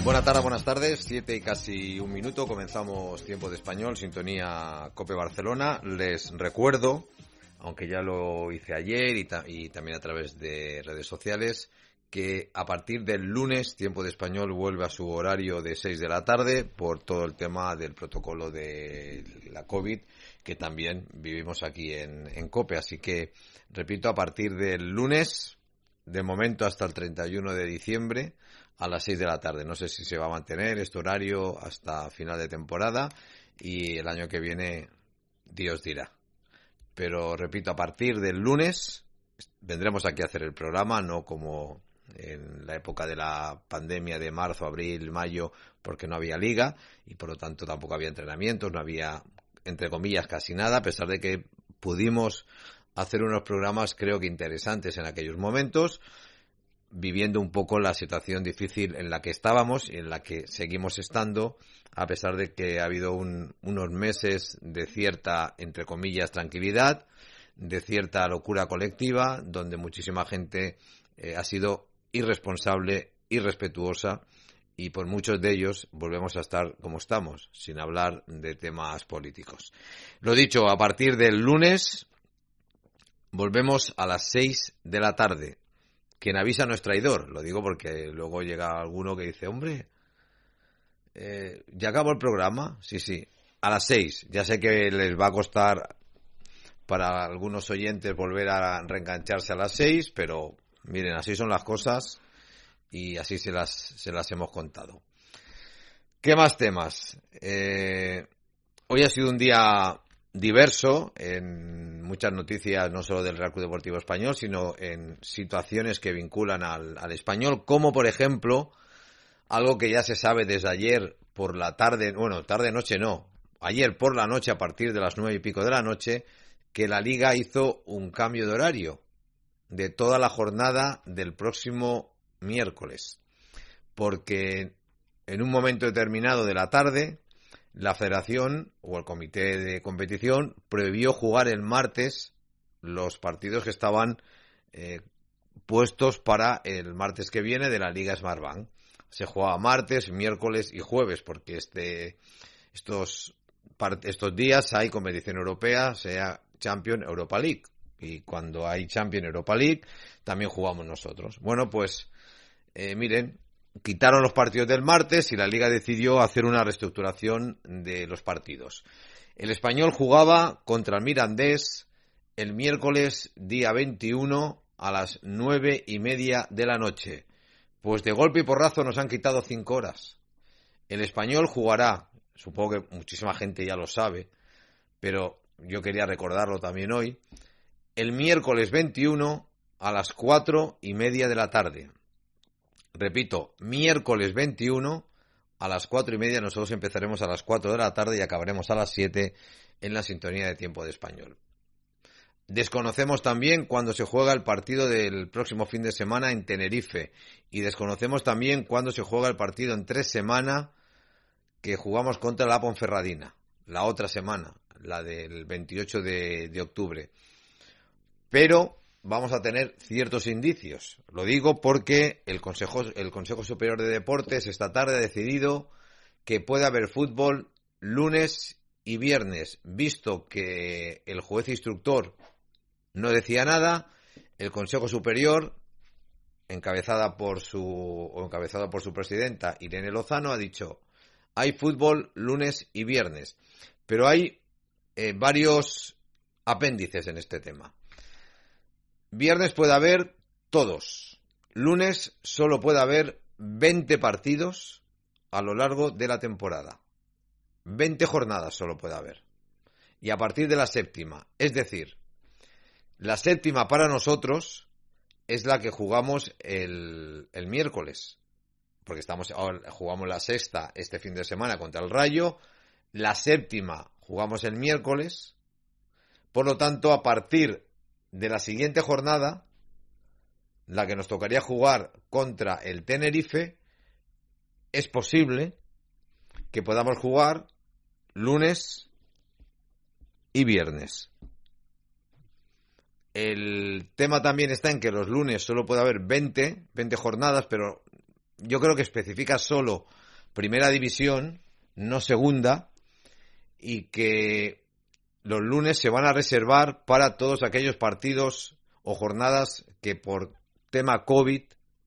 Buenas tardes, 7 y casi un minuto, comenzamos Tiempo de Español, sintonía COPE Barcelona. Les recuerdo, aunque ya lo hice ayer y también a través de redes sociales, que a partir del lunes Tiempo de Español vuelve a su horario de 6 de la tarde por todo el tema del protocolo de la COVID que también vivimos aquí en COPE. Así que, repito, a partir del lunes, de momento hasta el 31 de diciembre, a las 6 de la tarde. No sé si se va a mantener este horario hasta final de temporada y el año que viene Dios dirá. Pero repito, a partir del lunes vendremos aquí a hacer el programa, no como en la época de la pandemia de marzo, abril, mayo, porque no había liga y por lo tanto tampoco había entrenamientos, no había, entre comillas, casi nada, a pesar de que pudimos hacer unos programas creo que interesantes en aquellos momentos, viviendo un poco la situación difícil en la que estábamos y en la que seguimos estando, a pesar de que ha habido unos meses de cierta, entre comillas, tranquilidad, de cierta locura colectiva, donde muchísima gente ha sido irresponsable, irrespetuosa, y por muchos de ellos volvemos a estar como estamos, sin hablar de temas políticos. Lo dicho, a partir del lunes volvemos a las 6 de la tarde. Quien avisa no es traidor, lo digo porque luego llega alguno que dice, hombre, ¿ya acabó el programa? Sí, a las 6. Ya sé que les va a costar para algunos oyentes volver a reengancharse a las 6, pero miren, así son las cosas y así se las hemos contado. ¿Qué más temas? Hoy ha sido un día diverso en muchas noticias, no solo del Real Club Deportivo Español, sino en situaciones que vinculan al Español, como por ejemplo, algo que ya se sabe desde ayer por la tarde, bueno, tarde-noche no, ayer por la noche a partir de las 9:00 de la noche, que la Liga hizo un cambio de horario de toda la jornada del próximo miércoles, porque en un momento determinado de la tarde la federación o el comité de competición prohibió jugar el martes los partidos que estaban puestos para el martes que viene de la Liga Smartbank. Se jugaba martes, miércoles y jueves porque estos días hay competición europea, sea Champions, Europa League. Y cuando hay Champions, Europa League, también jugamos nosotros. Bueno, pues miren, quitaron los partidos del martes y la Liga decidió hacer una reestructuración de los partidos. El Español jugaba contra el Mirandés el miércoles día 21 a las 9:30 de la noche. Pues de golpe y porrazo nos han quitado 5 horas. El Español jugará, supongo que muchísima gente ya lo sabe, pero yo quería recordarlo también hoy, el miércoles 21 a las 4:30 de la tarde. Repito, miércoles 21 a las 4:30, nosotros empezaremos a las 4 de la tarde y acabaremos a las 7 en la sintonía de Tiempo de Español. Desconocemos también cuándo se juega el partido del próximo fin de semana en Tenerife y desconocemos también cuándo se juega el partido en 3 semanas que jugamos contra la Ponferradina, la otra semana, la del 28 de octubre. Pero vamos a tener ciertos indicios. Lo digo porque el Consejo Superior de Deportes esta tarde ha decidido que puede haber fútbol lunes y viernes, visto que el juez instructor no decía nada. El Consejo Superior, encabezado por su presidenta Irene Lozano, ha dicho: hay fútbol lunes y viernes, pero hay varios apéndices en este tema. Viernes puede haber todos. Lunes solo puede haber 20 partidos a lo largo de la temporada. 20 jornadas solo puede haber. Y a partir de la séptima, es decir, la séptima para nosotros es la que jugamos el miércoles. Porque jugamos la sexta este fin de semana contra el Rayo. La séptima jugamos el miércoles. Por lo tanto, a partir de la siguiente jornada, la que nos tocaría jugar contra el Tenerife, es posible que podamos jugar lunes y viernes. El tema también está en que los lunes solo puede haber 20 jornadas, pero yo creo que especifica solo Primera División, no Segunda, y que los lunes se van a reservar para todos aquellos partidos o jornadas que por tema COVID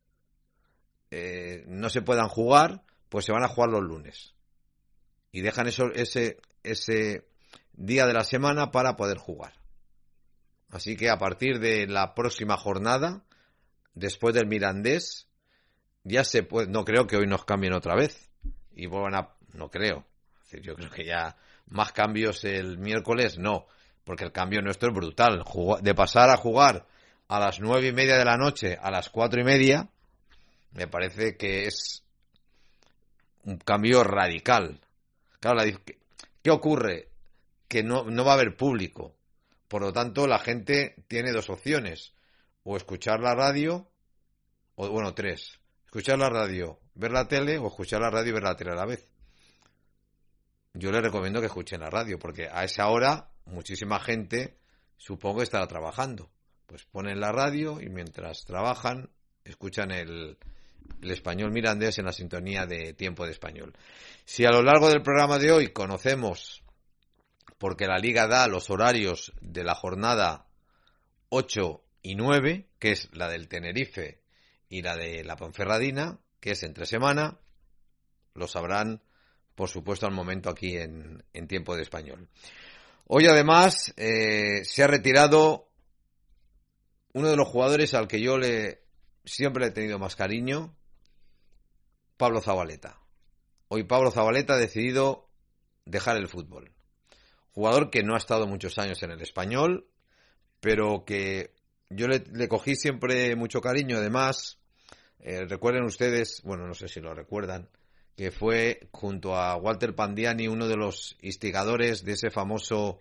no se puedan jugar, pues se van a jugar los lunes. Y dejan ese día de la semana para poder jugar. Así que a partir de la próxima jornada, después del Mirandés, ya se puede. No creo que hoy nos cambien otra vez. Y vuelvan a. No creo. Es decir, yo creo que ya más cambios el miércoles, no. Porque el cambio nuestro es brutal. De pasar a jugar a las 9:30 de la noche a las 4:30, me parece que es un cambio radical. Claro, ¿qué ocurre? Que no va a haber público. Por lo tanto, la gente tiene dos opciones. O escuchar la radio, o bueno, tres. Escuchar la radio, ver la tele, o escuchar la radio y ver la tele a la vez. Yo les recomiendo que escuchen la radio, porque a esa hora muchísima gente, supongo, estará trabajando. Pues ponen la radio y mientras trabajan, escuchan el Español Mirandés en la sintonía de Tiempo de Español. Si a lo largo del programa de hoy conocemos, porque la Liga da los horarios de la jornada 8 y 9, que es la del Tenerife y la de la Ponferradina, que es entre semana, lo sabrán, por supuesto, al momento aquí en Tiempo de Español. Hoy, además, se ha retirado uno de los jugadores al que yo siempre le he tenido más cariño, Pablo Zabaleta. Hoy Pablo Zabaleta ha decidido dejar el fútbol. Jugador que no ha estado muchos años en el Español, pero que yo le cogí siempre mucho cariño. Además, recuerden ustedes, bueno, no sé si lo recuerdan, que fue junto a Walter Pandiani uno de los instigadores de ese famoso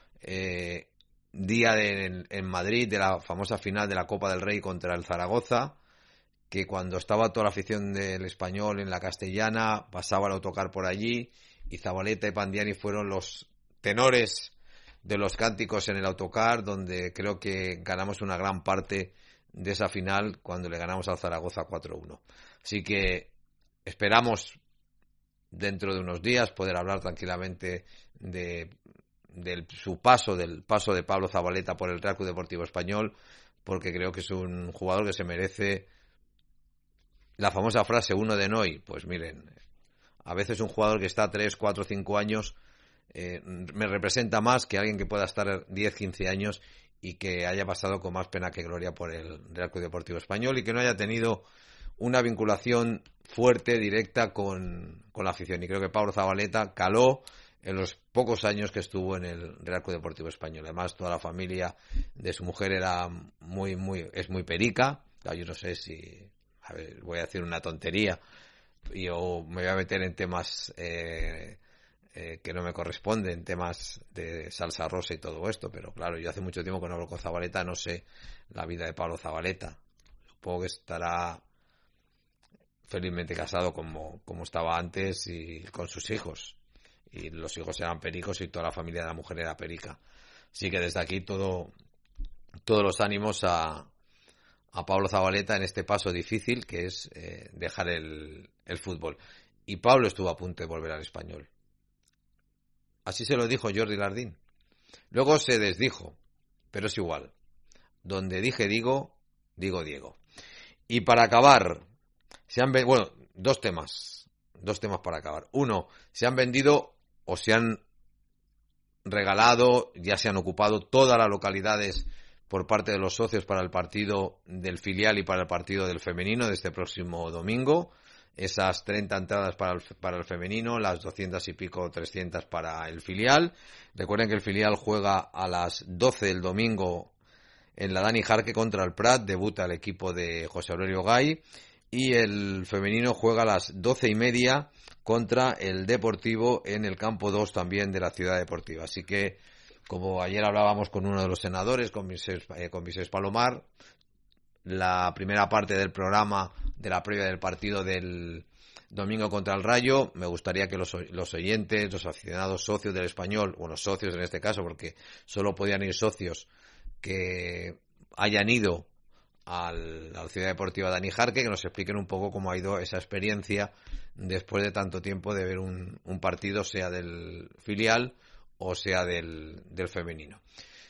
día en Madrid, de la famosa final de la Copa del Rey contra el Zaragoza, que cuando estaba toda la afición del Español en la Castellana, pasaba el autocar por allí, y Zabaleta y Pandiani fueron los tenores de los cánticos en el autocar, donde creo que ganamos una gran parte de esa final cuando le ganamos al Zaragoza 4-1. Así que esperamos dentro de unos días poder hablar tranquilamente del paso de Pablo Zabaleta por el Real Club Deportivo Español, porque creo que es un jugador que se merece la famosa frase uno de Noy. Pues miren, a veces un jugador que está 3, 4, 5 años me representa más que alguien que pueda estar 10, 15 años y que haya pasado con más pena que gloria por el Real Club Deportivo Español y que no haya tenido una vinculación fuerte, directa con la afición. Y creo que Pablo Zabaleta caló en los pocos años que estuvo en el Real Club Deportivo Español. Además, toda la familia de su mujer era es muy perica. Yo no sé si, a ver, voy a decir una tontería, yo me voy a meter en temas que no me corresponden, temas de salsa rosa y todo esto, pero claro, yo hace mucho tiempo que no hablo con Zabaleta, no sé la vida de Pablo Zabaleta. Supongo que estará felizmente casado como estaba antes y con sus hijos. Y los hijos eran pericos y toda la familia de la mujer era perica. Así que desde aquí todos los ánimos a Pablo Zabaleta en este paso difícil que es dejar el fútbol. Y Pablo estuvo a punto de volver al Español. Así se lo dijo Jordi Lardín. Luego se desdijo, pero es igual. Donde dije digo Diego. Y para acabar, dos temas para acabar. Uno, se han vendido o se han regalado, ya se han ocupado todas las localidades por parte de los socios para el partido del filial y para el partido del femenino de este próximo domingo. Esas 30 entradas para el femenino, las 200 y pico, 300 para el filial. Recuerden que el filial juega a las 12 del domingo en la Dani Jarque contra el Prat, debuta el equipo de José Aurelio Gay, y el femenino juega a las 12:30 contra el Deportivo en el campo 2 también de la Ciudad Deportiva. Así que, como ayer hablábamos con uno de los senadores, con Vicés Palomar, la primera parte del programa de la previa del partido del domingo contra el Rayo, me gustaría que los oyentes, los aficionados socios del Español, bueno, socios en este caso, porque solo podían ir socios que hayan ido a la Ciudad Deportiva Dani Jarque, que nos expliquen un poco cómo ha ido esa experiencia después de tanto tiempo de ver un partido, sea del filial o sea del femenino.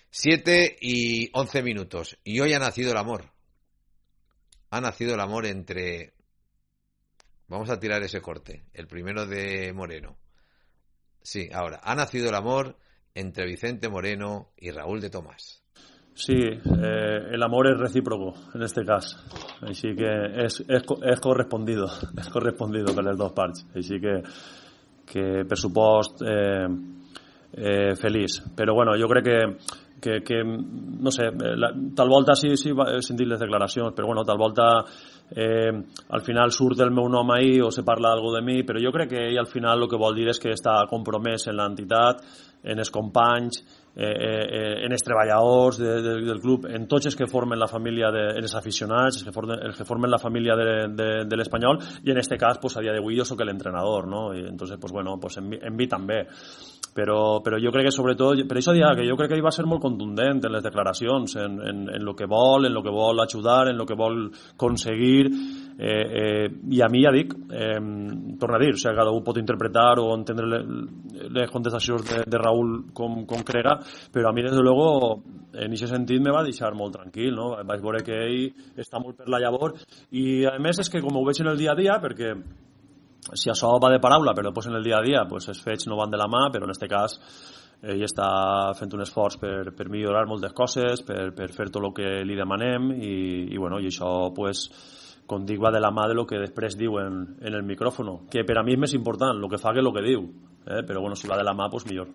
7:11. Y hoy ha nacido el amor. Ha nacido el amor entre... Vamos a tirar ese corte, el primero de Moreno. Sí, ahora. Ha nacido el amor entre Vicente Moreno y Raúl de Tomàs. Sí, el amor és recíproco en este cas, així que és correspondido per les dues parts, així que per supost feliç, però bueno, jo crec que no sé, tal volta sí he sentit les declaracions, però bueno, tal volta al final surt el meu nom ahí o se parla d'algú de mi, però jo crec que ell al final el que vol dir és que està compromès en l'entitat, en els companys, en els treballadors del club, en tots els que formen la família els aficionats, els que formen la família de l'Espanyol, i en este cas, pues, a dia d'avui jo soc l'entrenador, no? I entonces, pues, bueno, pues, en mi també. Però jo crec que sobretot, per això diria que jo crec que ell va ser molt contundent en les declaracions, en lo que vol, en lo que vol ajudar, en lo que vol aconseguir, i a mi ja dic, torno a dir, o sigui, cada un pot interpretar o entendre les contestacions de Raúl com crega, però a mi, des de luego, en aquest sentit me va deixar molt tranquil, no? Vaig veure que ell està molt per la llavor, i a més és que com ho veig en el dia a dia, perquè si això va de paraula, però després en el dia a dia pues, els fets no van de la mà, però en aquest cas ell està fent un esforç per millorar moltes coses, per fer tot el que li demanem, i bueno, i això pues, com dic, va de la mà de lo que després diu en el micròfono, que per a mi és més important el que fa que el que diu, però bueno, si va de la mà, pues millor.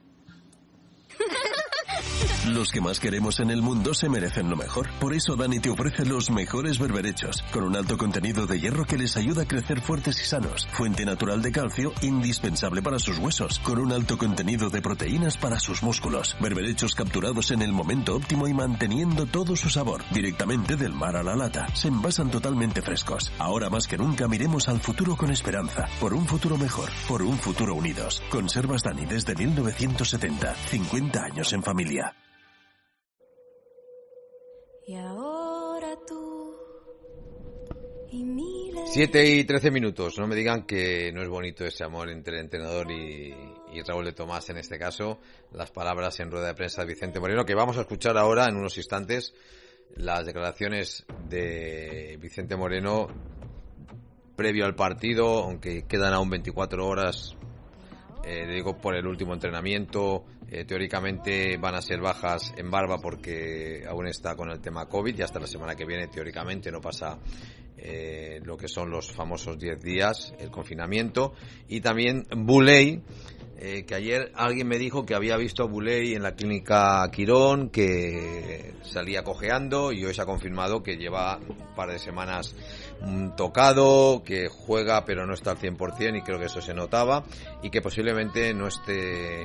Los que más queremos en el mundo se merecen lo mejor. Por eso Dani te ofrece los mejores berberechos, con un alto contenido de hierro que les ayuda a crecer fuertes y sanos. Fuente natural de calcio, indispensable para sus huesos, con un alto contenido de proteínas para sus músculos. Berberechos capturados en el momento óptimo y manteniendo todo su sabor, directamente del mar a la lata. Se envasan totalmente frescos. Ahora más que nunca miremos al futuro con esperanza. Por un futuro mejor, por un futuro unidos. Conservas Dani desde 1970. 50 años en familia. Y ahora tú y 7:13. No me digan que no es bonito ese amor entre el entrenador y Raúl de Tomàs, en este caso. Las palabras en rueda de prensa de Vicente Moreno, que vamos a escuchar ahora en unos instantes. Las declaraciones de Vicente Moreno previo al partido, aunque quedan aún 24 horas, digo, por el último entrenamiento. Teóricamente van a ser bajas en Barba porque aún está con el tema COVID, y hasta la semana que viene teóricamente no pasa lo que son los famosos 10 días, el confinamiento. Y también Buley, que ayer alguien me dijo que había visto a Buley en la clínica Quirón, que salía cojeando, y hoy se ha confirmado que lleva un par de semanas tocado, que juega pero no está al 100%, y creo que eso se notaba, y que posiblemente no esté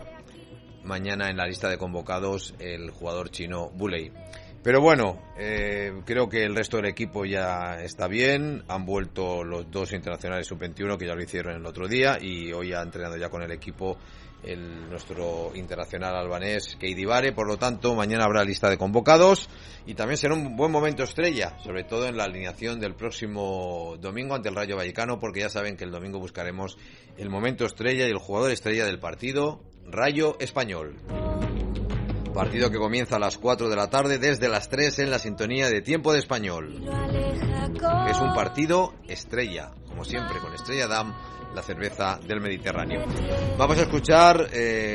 mañana en la lista de convocados el jugador chino Buley. Pero bueno, creo que el resto del equipo ya está bien. Han vuelto los dos internacionales sub-21 que ya lo hicieron el otro día, y hoy ha entrenado ya con el equipo nuestro internacional albanés Keidi Bare. Por lo tanto, mañana habrá lista de convocados, y también será un buen momento estrella, sobre todo en la alineación del próximo domingo ante el Rayo Vallecano, porque ya saben que el domingo buscaremos el momento estrella y el jugador estrella del partido, Rayo Español. Partido que comienza a las 4 de la tarde, desde las 3 en la sintonía de Tiempo de Español. Es un partido estrella, como siempre, con Estrella Damm, la cerveza del Mediterráneo. Vamos a escuchar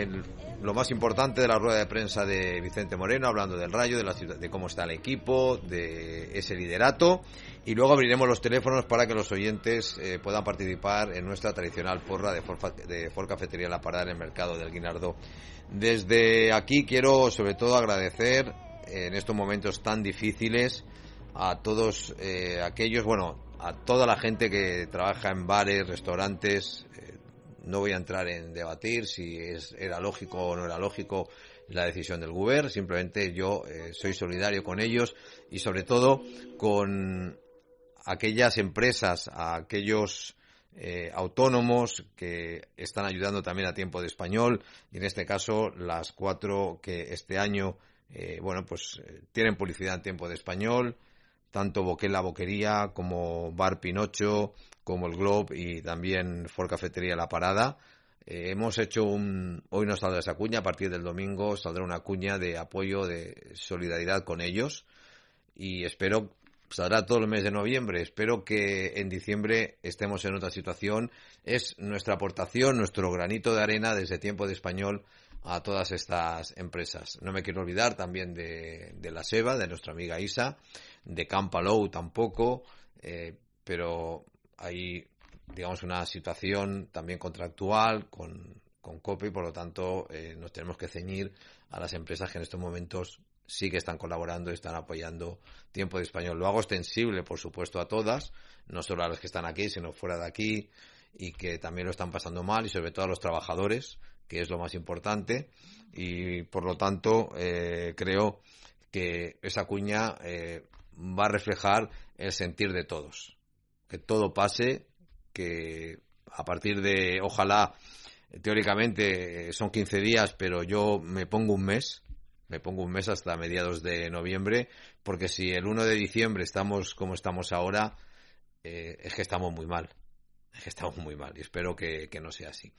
lo más importante de la rueda de prensa de Vicente Moreno, hablando del Rayo, de cómo está el equipo, de ese liderato, y luego abriremos los teléfonos para que los oyentes puedan participar en nuestra tradicional porra de Ford Cafetería La Parada en el mercado del Guinardó. Desde aquí quiero sobre todo agradecer en estos momentos tan difíciles a todos aquellos, a toda la gente que trabaja en bares, restaurantes. No voy a entrar en debatir si era lógico o no era lógico la decisión del Govern. Simplemente yo soy solidario con ellos, y sobre todo con aquellas empresas, a aquellos autónomos que están ayudando también a Tiempo de Español, y en este caso las 4 que este año tienen publicidad en Tiempo de Español, tanto Boquela Boquería como Bar Pinocho, como el Globe y también For Cafetería La Parada. Hemos hecho hoy no saldrá esa cuña, a partir del domingo saldrá una cuña de apoyo, de solidaridad con ellos, y saldrá todo el mes de noviembre. Espero que en diciembre estemos en otra situación. Es nuestra aportación, nuestro granito de arena desde Tiempo de Español a todas estas empresas. No me quiero olvidar también de la Seva, de nuestra amiga Isa, de Campalou tampoco, pero hay, digamos, una situación también contractual con COPE, y por lo tanto nos tenemos que ceñir a las empresas que en estos momentos sí que están colaborando y están apoyando Tiempo de Español. Lo hago extensible, por supuesto, a todas, no solo a los que están aquí, sino fuera de aquí, y que también lo están pasando mal, y sobre todo a los trabajadores, que es lo más importante, y por lo tanto creo que esa cuña va a reflejar el sentir de todos. Que todo pase, que a partir de, ojalá, teóricamente son 15 días, pero yo me pongo un mes hasta mediados de noviembre, porque si el 1 de diciembre estamos como estamos ahora, es que estamos muy mal. Y espero que no sea así.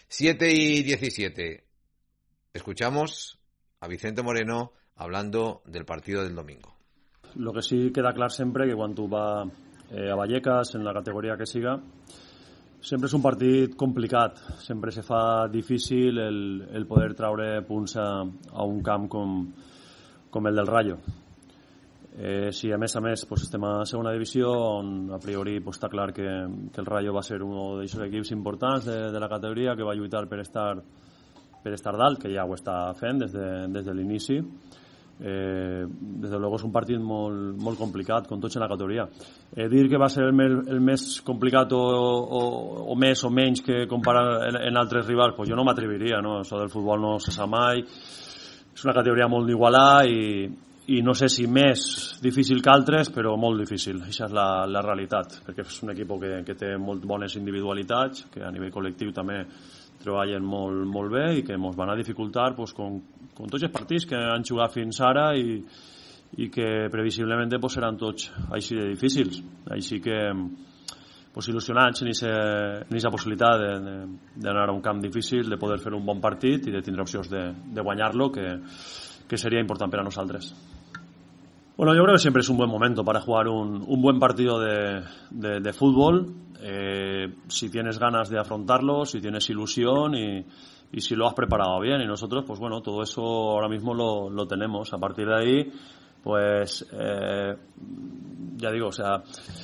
7:17. Escuchamos a Vicente Moreno hablando del partido del domingo. Lo que sí queda clar sempre que quan tu va a Vallecas, en la categoria que siga, sempre és un partit complicat, sempre se fa difícil el poder traure punts a un camp com el del Rayo. Si a més pues, estem a segona divisió, on a priori pues, està clar que el Rayo va ser un d'aquests equips importants de la categoria, que va lluitar per estar dalt, que ja ho està fent des de l'inici. Desde luego és un partit molt complicat, com tots en la categoria. Dir que va ser el més complicat o més o menys que comparar en altres rivals, pues jo no m'atreviria, no? Això del futbol no se sap mai, és una categoria molt d'igualar, i no sé si més difícil que altres, però molt difícil. Això és la realitat, perquè és un equip que té molt bones individualitats, que a nivell col·lectiu també treballen molt bé, i que ens van a dificultar pues, com tots els partits que han jugat fins ara, i que previsiblement pues, seran tots així de difícils. Així que pues, il·lusionats en aquesta possibilitat d'anar a un camp difícil, de poder fer un bon partit i de tindre opcions de guanyar-lo, que sería importante para nosotros. Bueno, yo creo que siempre es un buen momento para jugar un buen partido de fútbol, si tienes ganas de afrontarlo, si tienes ilusión y si lo has preparado bien. Y nosotros, pues bueno, todo eso ahora mismo lo tenemos. A partir de ahí, pues ya digo, o sea,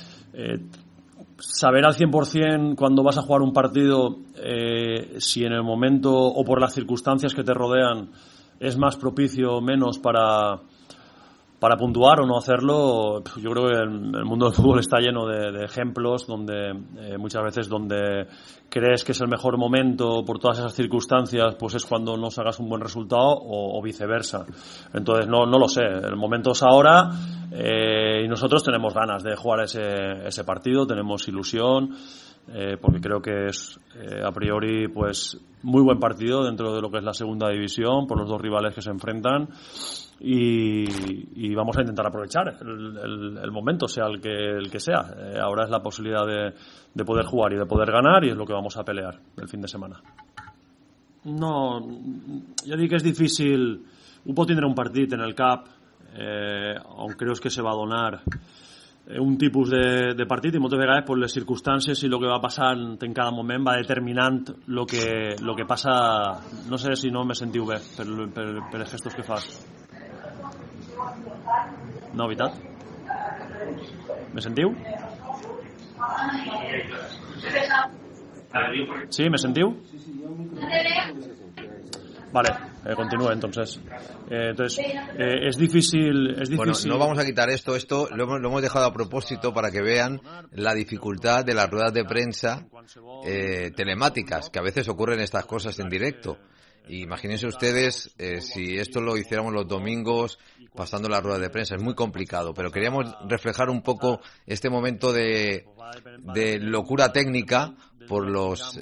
saber al 100% cuando vas a jugar un partido, si en el momento o por las circunstancias que te rodean es más propicio o menos para puntuar o no hacerlo. Yo creo que el mundo del fútbol está lleno de ejemplos donde muchas veces donde crees que es el mejor momento por todas esas circunstancias, pues es cuando no sacas un buen resultado, o viceversa. Entonces no lo sé, el momento es ahora, y nosotros tenemos ganas de jugar ese partido, tenemos ilusión, porque creo que es a priori pues muy buen partido dentro de lo que es la segunda división, por los dos rivales que se enfrentan, y vamos a intentar aprovechar el momento, sea el que sea. Ahora es la posibilidad de poder jugar y de poder ganar, y es lo que vamos a pelear el fin de semana. No, ja dic que és difícil. Un pot tindre un partit en el cap on creus que se va donar un tipus de partit, i moltes vegades pues, les circumstàncies i el que va passant en cada moment va determinant lo que passa. No sé si no me sentiu bé per els gestos que fas. No, veritat? Me sentiu? Sí, me sentiu? Vale, continúa entonces. Es difícil. Bueno, no vamos a quitar esto lo hemos dejado a propósito para que vean la dificultad de las ruedas de prensa telemáticas, que a veces ocurren estas cosas en directo. Imagínense ustedes si esto lo hiciéramos los domingos pasando la rueda de prensa. Es muy complicado, pero queríamos reflejar un poco este momento de locura técnica, por los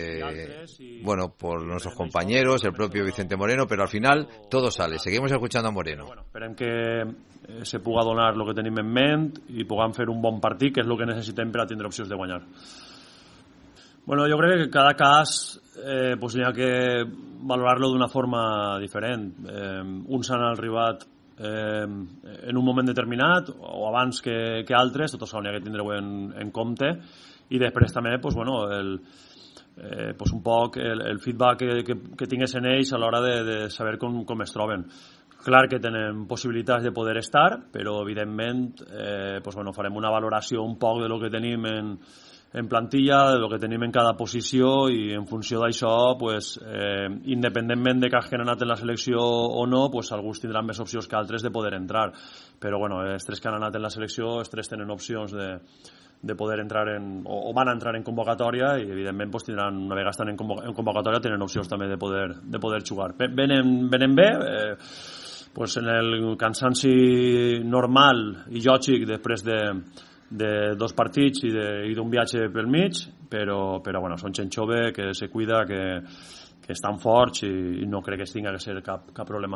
por nuestros compañeros, el propio Vicente Moreno, pero al final todo sale. Seguimos escuchando a Moreno. Bueno, esperem que se puga donar el que tenim en ment i puguem fer un bon partit, que és el que necessitem per a tindre opcions de guanyar. Bueno, jo crec que cada cas pues hi ha que valorar-lo d'una forma diferent. Uns han arribat en un moment determinat o abans que altres, tot això n'hi ha que tindre-ho en compte, i després també pues, bueno, pues un poc el feedback que tingués en ells a l'hora de saber com es troben. Clar que tenen possibilitats de poder estar, però evidentment pues, bueno, farem una valoració un poc de lo que tenim en plantilla, de lo que tenim en cada posició, i en funció d'això, pues, independentment de que hagin anat en la selecció o no, pues, alguns tindran més opcions que altres de poder entrar. Però bueno, els tres que han anat en la selecció, els tres tenen opcions de poder entrar o van a entrar en convocatòria, i evidentment pues, tindran, una vegada estan en convocatòria, tenen opcions també de poder jugar. Venen bé, pues, en el cansanci normal i lògic després de dos partits i d'un viatge pel mig, però bueno, són gent jove que se cuida, que estan forts, i no crec que es tinga que ser cap problema.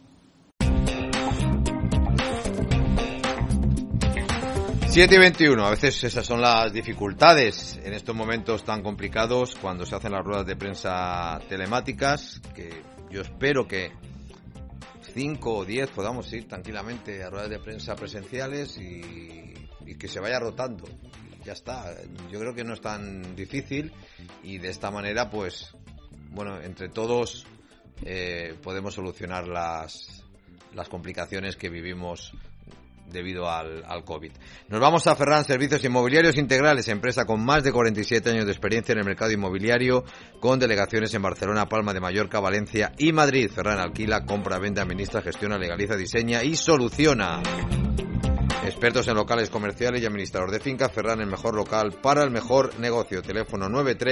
Siete y 21, a veces esas son las dificultades en estos momentos tan complicados cuando se hacen las ruedas de prensa telemáticas, que yo espero que 5 o 10 podamos ir tranquilamente a ruedas de prensa presenciales y que se vaya rotando. Ya está, yo creo que no es tan difícil, y de esta manera pues bueno, entre todos podemos solucionar las complicaciones que vivimos debido al COVID. Nos vamos a Ferran Servicios Inmobiliarios Integrales, empresa con más de 47 años de experiencia en el mercado inmobiliario, con delegaciones en Barcelona, Palma de Mallorca, Valencia y Madrid. Ferran alquila, compra, vende, administra, gestiona, legaliza, diseña y soluciona. Expertos en locales comerciales y administrador de finca. Ferran, el mejor local para el mejor negocio. Teléfono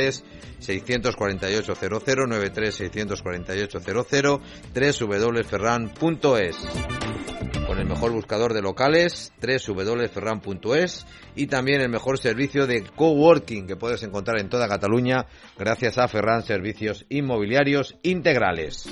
93-648-00, 93-648-00, www.ferran.es. Con el mejor buscador de locales, www.ferran.es, y también el mejor servicio de coworking que puedes encontrar en toda Cataluña gracias a Ferran Servicios Inmobiliarios Integrales.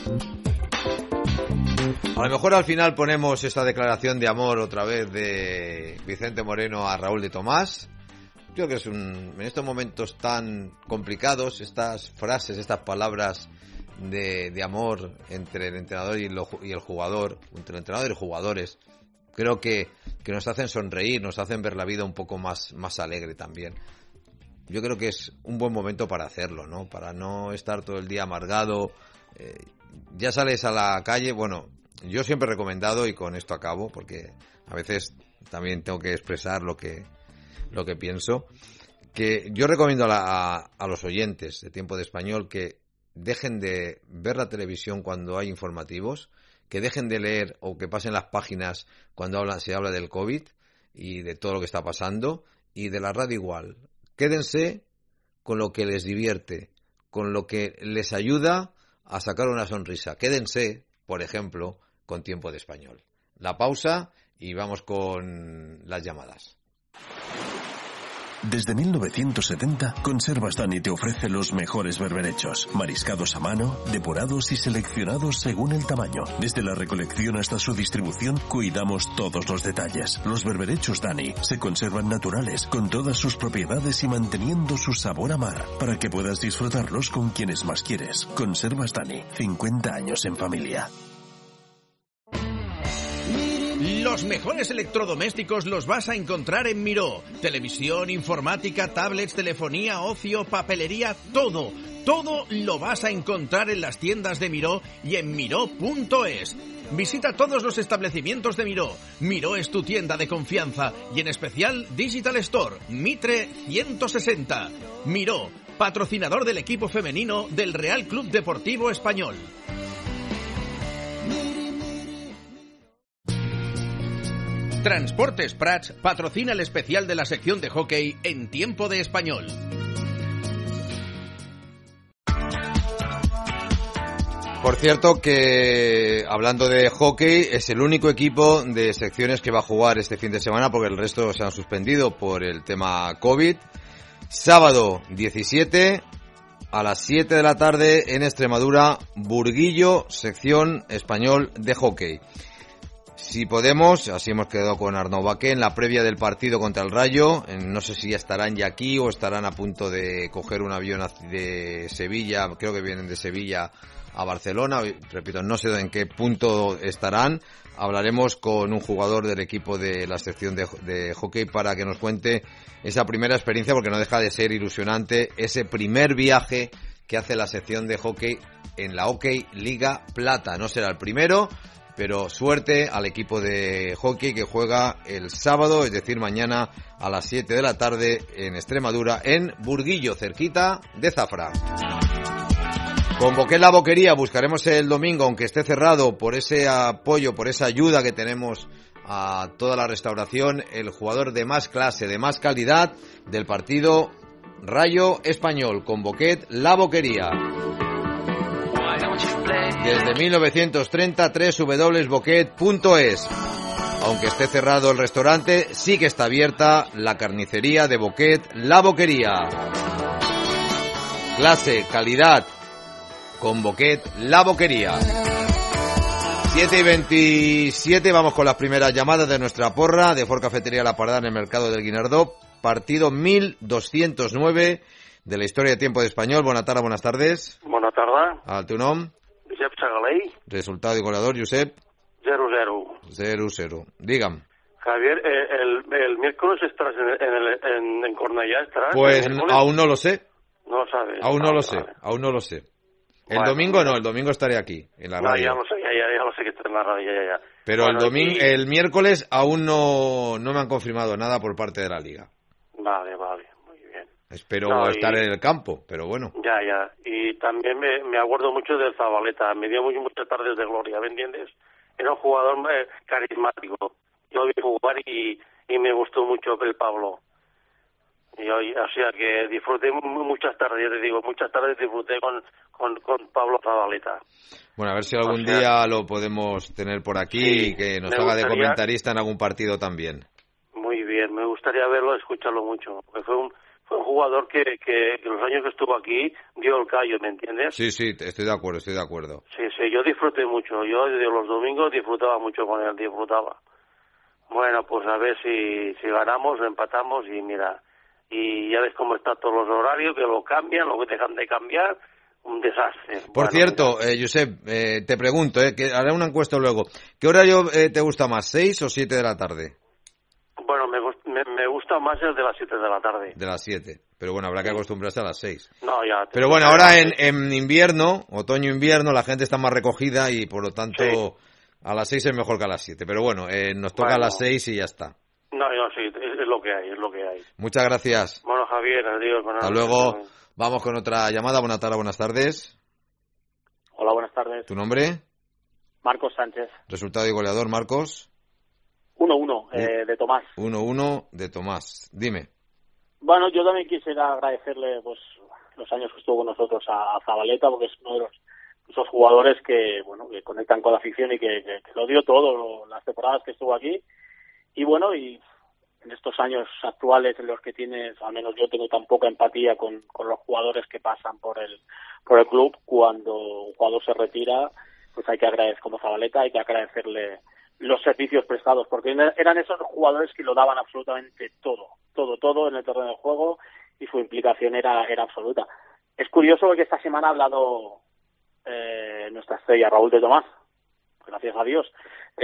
A lo mejor al final ponemos esta declaración de amor otra vez de Vicente Moreno a Raúl de Tomás. Creo que en estos momentos tan complicados, estas frases, estas palabras de amor entre el entrenador y el jugador, entre el entrenador y los jugadores, creo que nos hacen sonreír, nos hacen ver la vida un poco más alegre también. Yo creo que es un buen momento para hacerlo, ¿no? Para no estar todo el día amargado. Ya sales a la calle, bueno, yo siempre he recomendado, y con esto acabo, porque a veces también tengo que expresar lo que pienso, que yo recomiendo a los oyentes de Tiempo de Español que dejen de ver la televisión cuando hay informativos, que dejen de leer o que pasen las páginas cuando se habla del COVID y de todo lo que está pasando, y de la radio igual. Quédense con lo que les divierte, con lo que les ayuda a sacar una sonrisa. Quédense, por ejemplo, con Tiempo de Español. La pausa y vamos con las llamadas. Desde 1970, Conservas Dani te ofrece los mejores berberechos, mariscados a mano, depurados y seleccionados según el tamaño. Desde la recolección hasta su distribución, cuidamos todos los detalles. Los berberechos Dani se conservan naturales, con todas sus propiedades y manteniendo su sabor a mar, para que puedas disfrutarlos con quienes más quieres. Conservas Dani, 50 años en familia. Los mejores electrodomésticos los vas a encontrar en Miró. Televisión, informática, tablets, telefonía, ocio, papelería, todo lo vas a encontrar en las tiendas de Miró y en miró.es. Visita todos los establecimientos de Miró. Miró es tu tienda de confianza, y en especial Digital Store, Mitre 160. Miró, patrocinador del equipo femenino del Real Club Deportivo Español. Transportes Prats patrocina el especial de la sección de hockey en Tiempo de Español. Por cierto que, hablando de hockey, es el único equipo de secciones que va a jugar este fin de semana, porque el resto se han suspendido por el tema COVID. Sábado 17 a las 7 de la tarde en Extremadura, Burguillo, sección español de hockey. Si podemos, así hemos quedado con Arnau Baqué en la previa del partido contra el Rayo. No sé si ya estarán ya aquí o estarán a punto de coger un avión de Sevilla, creo que vienen de Sevilla a Barcelona. Repito, no sé en qué punto estarán. Hablaremos con un jugador del equipo de la sección de hockey para que nos cuente esa primera experiencia, porque no deja de ser ilusionante ese primer viaje que hace la sección de hockey en la Hockey Liga Plata. No será el primero, pero suerte al equipo de hockey que juega el sábado, es decir, mañana a las 7 de la tarde en Extremadura, en Burguillo, cerquita de Zafra. Con Boquet La Boquería buscaremos el domingo, aunque esté cerrado, por ese apoyo, por esa ayuda que tenemos a toda la restauración, el jugador de más clase, de más calidad del partido Rayo Español, con Boquet La Boquería. Desde 1930, www.boquet.es. Aunque esté cerrado el restaurante, sí que está abierta la carnicería de Boquet La Boquería. Clase, calidad, con Boquet La Boquería. 7:27, vamos con las primeras llamadas de nuestra porra de Ford Cafetería La Parada en el Mercado del Guinardó. Partido 1209 de la historia de tiempo de español. Buenas tardes. Bona tarda. Al teu nom? Josep Sagaley. Resultado y goleador, Josep. 0-0. 0-0. Dígame. Javier, el miércoles estarás en Cornellá, ¿estarás? Pues aún no lo sé. No lo sabes. Aún no lo sé. El domingo no, el domingo estaré aquí, en la radio. Ya lo sé, ya lo sé que estás en la radio, ya. Pero bueno, el miércoles aún no me han confirmado nada por parte de la Liga. Vale, muy bien. Espero estar en el campo, pero bueno. Ya. Y también me acuerdo mucho del Zabaleta, me dio muchas tardes de gloria, ¿me entiendes? Era un jugador carismático. Yo lo vi jugar y me gustó mucho el Pablo. O sea que disfruté muchas tardes, ya te digo, muchas tardes disfruté con Pablo Zabaleta. Bueno, a ver si algún día lo podemos tener por aquí y que nos haga de comentarista en algún partido también. Muy bien, me gustaría verlo, escucharlo mucho. Porque fue un jugador que los años que estuvo aquí dio el callo, ¿me entiendes? Sí, estoy de acuerdo. Sí, yo disfruté mucho. Yo de los domingos disfrutaba mucho con él, Bueno, pues a ver si ganamos, empatamos y mira... Y ya ves cómo están todos los horarios, que lo cambian, lo que dejan de cambiar, un desastre. Por cierto, Josep, te pregunto, que haré una encuesta luego. ¿Qué horario te gusta más, 6 o 7 de la tarde? Bueno, me gusta más el de las 7 de la tarde. De las 7, pero bueno, habrá que acostumbrarse a las 6. No, ya. Pero bueno, ahora en invierno, otoño-invierno, la gente está más recogida y por lo tanto a las 6 es mejor que a las 7. Pero bueno, nos toca a las 6 y ya está. No, sí, es lo que hay. Muchas gracias. Bueno, Javier, adiós. Hasta luego. Vamos con otra llamada. Buenas tardes. Hola, buenas tardes. ¿Tu nombre? Marcos Sánchez. Resultado y goleador, Marcos. 1-1, de Tomás. 1-1 de Tomás. Dime. Bueno, yo también quisiera agradecerle pues los años que estuvo con nosotros a Zabaleta, porque es uno de esos jugadores que conectan con la afición y que lo dio todo las temporadas que estuvo aquí. Y bueno, y en estos años actuales en los que tienes, al menos yo tengo tan poca empatía con los jugadores que pasan por el club, cuando un jugador se retira, pues hay que agradecer, como Zabaleta, hay que agradecerle los servicios prestados, porque eran esos jugadores que lo daban absolutamente todo en el terreno de juego, y su implicación era absoluta. Es curioso porque esta semana ha hablado nuestra estrella Raúl de Tomás, gracias a Dios,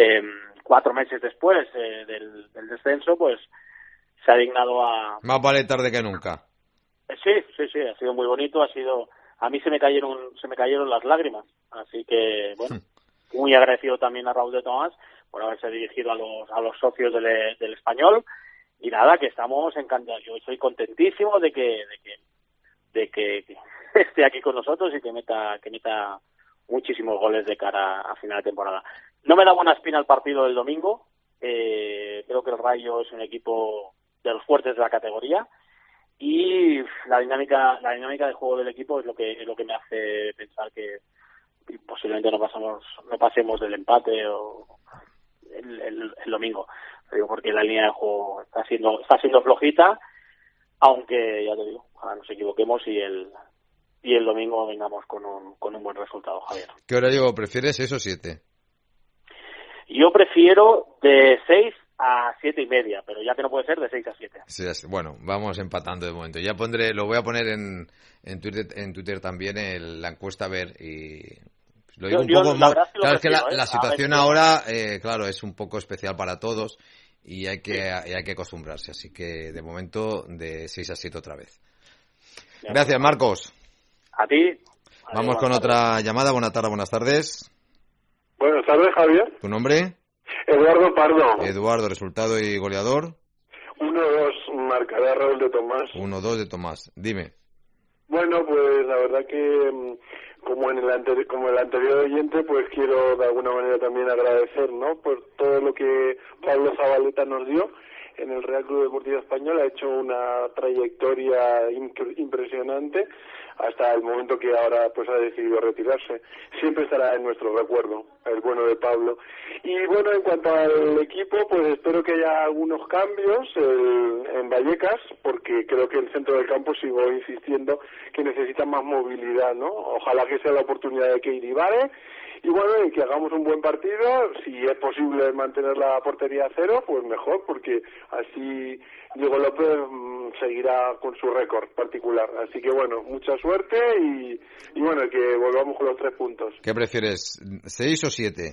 4 meses después del descenso, pues se ha dignado a... Más vale tarde que nunca. Sí, ha sido muy bonito, a mí se me cayeron las lágrimas, así que bueno, muy agradecido también a Raúl de Tomás por haberse dirigido a los socios del Español, y nada, que estamos encantados. Yo soy contentísimo de que esté aquí con nosotros y que meta muchísimos goles de cara a final de temporada. No me da buena espina el partido del domingo. Creo que el Rayo es un equipo de los fuertes de la categoría, y la dinámica de juego del equipo es lo que me hace pensar que posiblemente no pasemos del empate o el domingo. Digo, porque la línea de juego está siendo flojita, aunque ya te digo, ojalá nos equivoquemos y el domingo vengamos con un buen resultado, Javier. ¿Qué horario prefieres, 6 o 7? Yo prefiero de 6 a 7:30, pero ya que no puede ser, de 6 a 7. Sí, bueno, vamos empatando de momento. Ya lo voy a poner en Twitter también la encuesta, a ver, y lo digo un poco más. Claro, es que la situación ahora, claro, es un poco especial para todos y hay que acostumbrarse, así que de momento de 6 a 7 otra vez. Gracias, Marcos. A ti. Vamos con otra llamada. Buenas tardes. Buenas tardes, Javier. ¿Tu nombre? Eduardo Pardo. Eduardo, resultado y goleador. 1-2, marcará Raúl de Tomás. 1-2 de Tomás. Dime. Bueno, pues la verdad que como el anterior oyente, pues quiero de alguna manera también agradecer, ¿no?, por todo lo que Pablo Zabaleta nos dio en el Real Club Deportivo Español. Ha hecho una trayectoria impresionante hasta el momento que ahora pues ha decidido retirarse. Siempre estará en nuestro recuerdo el bueno de Pablo. Y bueno, en cuanto al equipo, pues espero que haya algunos cambios en Vallecas, porque creo que el centro del campo, sigo insistiendo, que necesita más movilidad, ¿no? Ojalá que sea la oportunidad de Keidi Vare. Y bueno, y que hagamos un buen partido. Si es posible mantener la portería a 0, pues mejor, porque así Diego López seguirá con su récord particular. Así que bueno, mucha suerte y bueno, que volvamos con los 3 puntos. ¿Qué prefieres, 6 o 7?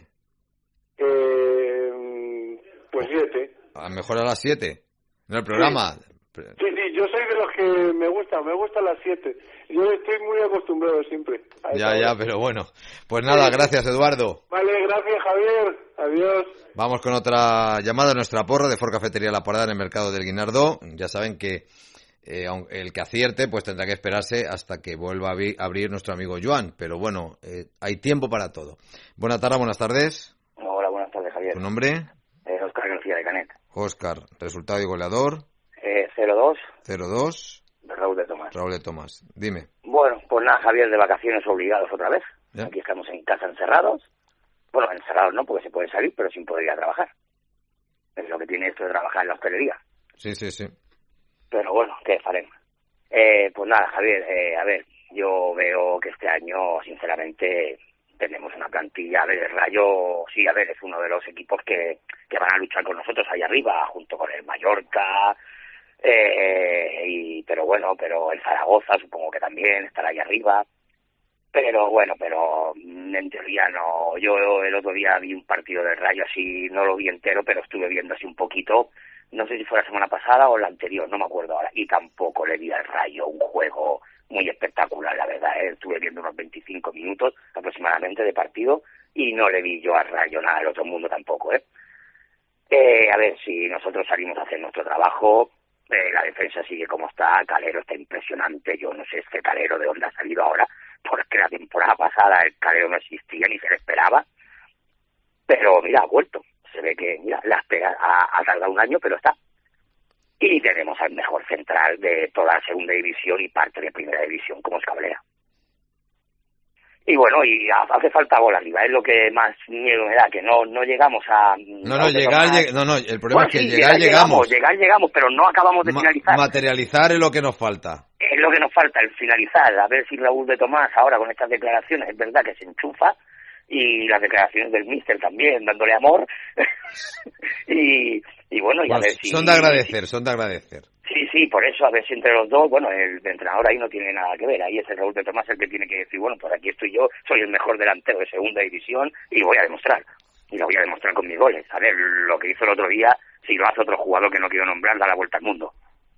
Pues 7. A mejor a las 7, ¿no el programa? Sí, yo soy de los que me gusta las 7. Yo estoy muy acostumbrado siempre. Ya, pero bueno. Pues nada, gracias, Eduardo. Vale, gracias, Javier. Adiós. Vamos con otra llamada, nuestra porra de Ford Cafetería La Parada en el Mercado del Guinardó. Ya saben que el que acierte pues tendrá que esperarse hasta que vuelva a abrir nuestro amigo Joan. Pero bueno, hay tiempo para todo. Buenas tardes. Hola, buenas tardes, Javier. ¿Tu nombre? Óscar García de Canet. Óscar, resultado y goleador. 0-2. 0-2. Raúl de Tomás. Raúl de Tomás. Dime. Bueno, pues nada, Javier, de vacaciones obligados otra vez. ¿Ya? Aquí estamos en casa encerrados. Bueno, encerrados no, porque se puede salir, pero sin poder ir a trabajar. Es lo que tiene esto de trabajar en la hostelería. Sí. Pero bueno, ¿qué faremos? Pues nada, Javier, a ver, yo veo que este año, sinceramente, tenemos una plantilla. A ver, el Rayo, sí, a ver, es uno de los equipos que van a luchar con nosotros ahí arriba, junto con el Mallorca. Pero el Zaragoza supongo que también estará ahí arriba. Pero bueno, en teoría no. Yo el otro día vi un partido del Rayo así, no lo vi entero, pero estuve viendo así un poquito. No sé si fue la semana pasada o la anterior, no me acuerdo ahora. Y tampoco le vi al Rayo un juego muy espectacular, la verdad. Estuve viendo unos 25 minutos aproximadamente de partido y no le vi yo al Rayo nada del otro mundo tampoco. A ver, si nosotros salimos a hacer nuestro trabajo, la defensa sigue como está. Calero está impresionante. Yo no sé este Calero de dónde ha salido ahora, porque la temporada pasada el Calero no existía ni se le esperaba. Pero mira, ha vuelto. Se ve que, mira, la espera ha tardado un año, pero está. Y tenemos al mejor central de toda la segunda división y parte de primera división, como es Cabrera. Y bueno, y hace falta gol arriba, es lo que más miedo me da, que no llegamos a... el problema es que llegamos. Llegar, pero no acabamos de finalizar. Materializar es lo que nos falta. Es lo que nos falta, el finalizar. A ver si Raúl de Tomás ahora con estas declaraciones, es verdad que se enchufa, y las declaraciones del míster también, dándole amor. y bueno, y a ver si... Son de agradecer. Sí, por eso, a ver si entre los dos, bueno, el entrenador ahí no tiene nada que ver, ahí es el Raúl de Tomás el que tiene que decir, bueno, pues aquí estoy yo, soy el mejor delantero de segunda división y voy a demostrar, y lo voy a demostrar con mis goles. A ver, lo que hizo el otro día, si lo hace otro jugador que no quiero nombrar, da la vuelta al mundo,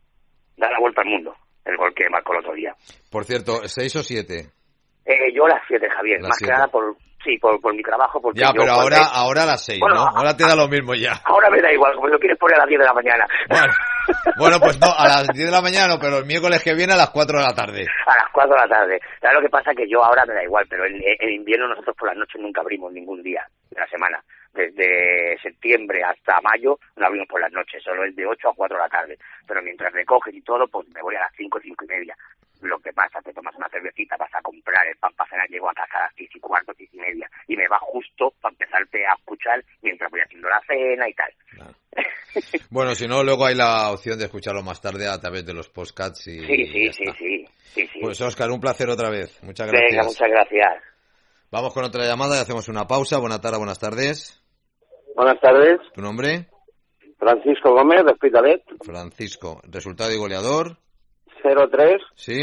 el gol que marcó el otro día. Por cierto, ¿6 o 7? Yo las 7, Javier, más 7. Que nada por mi trabajo. Porque ya, pero ahora a las 6, bueno, ¿no? Ahora te da lo mismo ya. Ahora me da igual, como lo quieres poner a las 10 de la mañana. Bueno, pues no, a las 10 de la mañana no, pero el miércoles que viene a las 4 de la tarde. A las 4 de la tarde. ¿Sabes lo que pasa? Que yo ahora me da igual, pero en invierno nosotros por las noches nunca abrimos ningún día de la semana. Desde septiembre hasta mayo no abrimos por las noches, solo es de 8 a 4 de la tarde. Pero mientras recoges y todo, pues me voy a las 5 y media. Lo que pasa, te tomas una cervecita, vas a comprar el pan para cenar, llego a casa a las 6 y cuarto, 6 y media, y me va justo para empezarte a escuchar mientras voy haciendo la cena y tal. Claro. Bueno, si no, luego hay la opción de escucharlo más tarde a través de los podcasts y Sí. Pues Óscar, un placer otra vez. Muchas gracias. Venga, muchas gracias. Vamos con otra llamada y hacemos una pausa. Buenas tardes, buenas tardes. Buenas tardes. ¿Tu nombre? Francisco Gómez, de Hospitalet. Francisco. ¿Resultado y goleador? 0-3. Sí.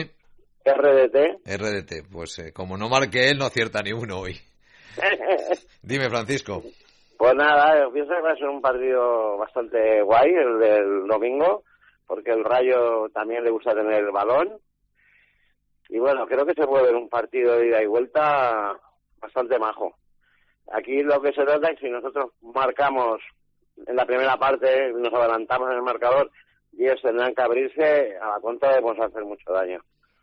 RDT. Pues como no marque él, no acierta ni uno hoy. Dime, Francisco. Pues nada, pienso que va a ser un partido bastante guay el del domingo, porque el Rayo también le gusta tener el balón. Y bueno, creo que se puede ver un partido de ida y vuelta bastante majo. Aquí lo que se trata es que si nosotros marcamos en la primera parte, nos adelantamos en el marcador, y ellos tendrán que abrirse, a la contra debemos hacer mucho daño.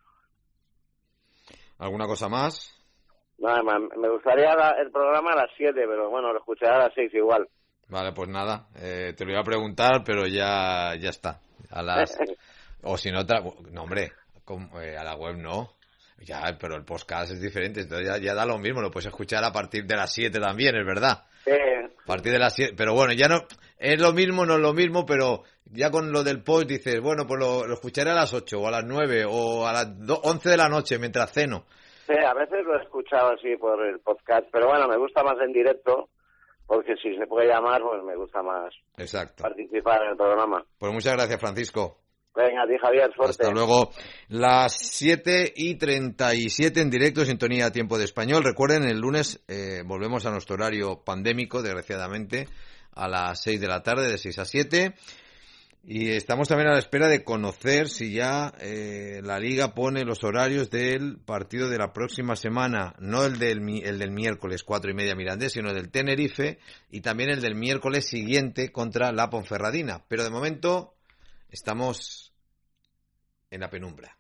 ¿Alguna cosa más? Nada más, me gustaría el programa a las 7, pero bueno, lo escucharé a las 6 igual. Vale, pues nada, te lo iba a preguntar, pero ya está. A las... o si no, no hombre, a la web no. Ya, pero el podcast es diferente, entonces ya da lo mismo, lo puedes escuchar a partir de las 7 también, es verdad. A partir de las 7, pero bueno, ya no, es lo mismo, no es lo mismo, pero ya con lo del post dices, bueno, pues lo escucharé a las 8 o a las 9 o a las 11 de la noche mientras ceno. Sí, a veces lo he escuchado así por el podcast, pero bueno, me gusta más en directo, porque si se puede llamar, pues me gusta más. Exacto. Participar en el programa. Pues muchas gracias, Francisco. Venga, a ti, Javier, suerte. Hasta luego. Las 7:37 en directo, sintonía Tiempo de Español. Recuerden, el lunes volvemos a nuestro horario pandémico, desgraciadamente, a las 6 de la tarde, de 6 a 7. Y estamos también a la espera de conocer si ya la Liga pone los horarios del partido de la próxima semana. No el del miércoles 4:30 Mirandés, sino el del Tenerife, y también el del miércoles siguiente contra la Ponferradina. Pero de momento estamos en la penumbra.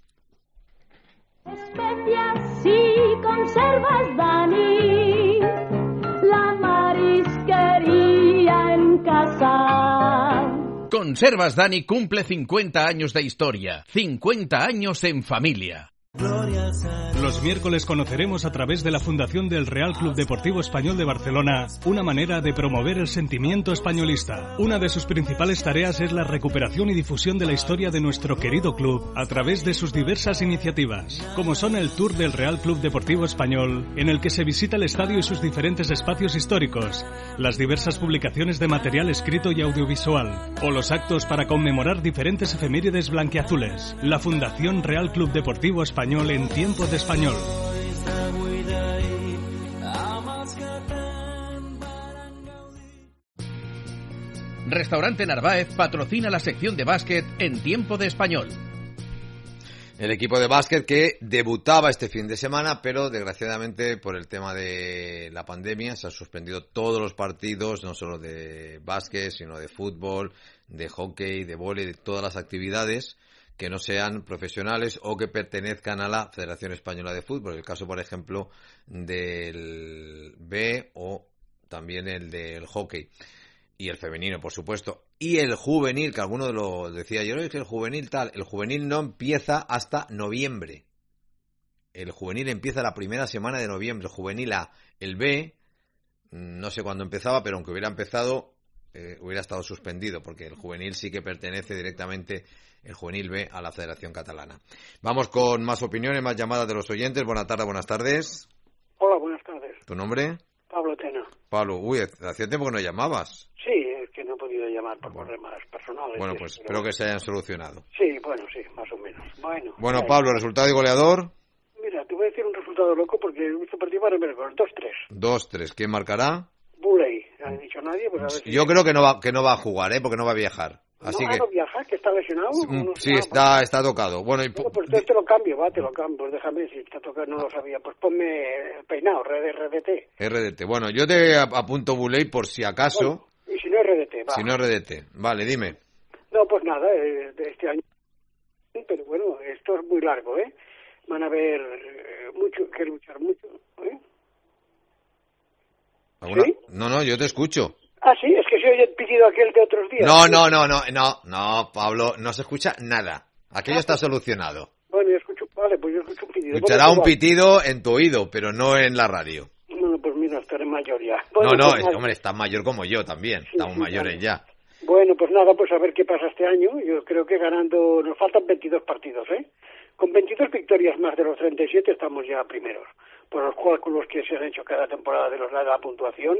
Especias y conservas, Dani, la marisquería en casa. Conservas Dani cumple 50 años de historia, 50 años en familia. Los miércoles conoceremos a través de la Fundación del Real Club Deportivo Español de Barcelona una manera de promover el sentimiento españolista. Una de sus principales tareas es la recuperación y difusión de la historia de nuestro querido club a través de sus diversas iniciativas, como son el Tour del Real Club Deportivo Español, en el que se visita el estadio y sus diferentes espacios históricos, las diversas publicaciones de material escrito y audiovisual, o los actos para conmemorar diferentes efemérides blanquiazules. La Fundación Real Club Deportivo Español en Tiempo de Español. Restaurante Narváez patrocina la sección de básquet en Tiempo de Español. El equipo de básquet que debutaba este fin de semana, pero desgraciadamente por el tema de la pandemia se han suspendido todos los partidos, no solo de básquet, sino de fútbol, de hockey, de vóley, de todas las actividades que no sean profesionales o que pertenezcan a la Federación Española de Fútbol. El caso, por ejemplo, del B o también el del hockey. Y el femenino, por supuesto. Y el juvenil, que alguno lo decía yo, es que el juvenil tal. El juvenil no empieza hasta noviembre. El juvenil empieza la primera semana de noviembre. El juvenil A. El B, no sé cuándo empezaba, pero aunque hubiera empezado, hubiera estado suspendido, porque el juvenil sí que pertenece directamente, el juvenil B, a la Federación Catalana. Vamos con más opiniones, más llamadas de los oyentes. Buenas tardes, buenas tardes. Hola, buenas tardes. ¿Tu nombre? Pablo Tena. Pablo, hacía tiempo que no llamabas. Sí, es que no he podido llamar por problemas personales. Bueno, pues espero que se hayan solucionado. Sí, bueno, sí, más o menos. Bueno, Pablo, resultado y goleador. Mira, te voy a decir un resultado loco porque este partido va a remeter 2-3. 2-3. ¿Quién marcará? Buley. ¿No ha dicho nadie? Pues a ver si... Yo creo que no va a jugar, porque no va a viajar. Así que... ¿No viaja? ¿Que está lesionado? Sí, está tocado. Bueno, pues entonces te lo cambio, pues déjame, si está tocado no lo sabía. Pues ponme peinado, RDT. RDT. Bueno, yo te apunto Buley por si acaso. Bueno, y si no RDT, va. Si no RDT. Vale, dime. No, pues nada, de este año. Pero bueno, esto es muy largo, ¿eh? Van a haber mucho que luchar, mucho, ¿eh? ¿Sí? No, yo te escucho. Ah, sí, es que se oye el pitido aquel de otros días. No, Pablo, no se escucha nada. Aquello está solucionado. Bueno, yo escucho un pitido. Escuchará un pitido en tu oído, pero no en la radio. Bueno, pues mira, estaré mayor ya. Bueno, hombre, estás mayor como yo también. Estamos mayores ya. Bueno, pues nada, pues a ver qué pasa este año. Yo creo que ganando, nos faltan 22 partidos, ¿eh? Con 22 victorias más de los 37 estamos ya primeros, por los cálculos que se han hecho cada temporada de la puntuación,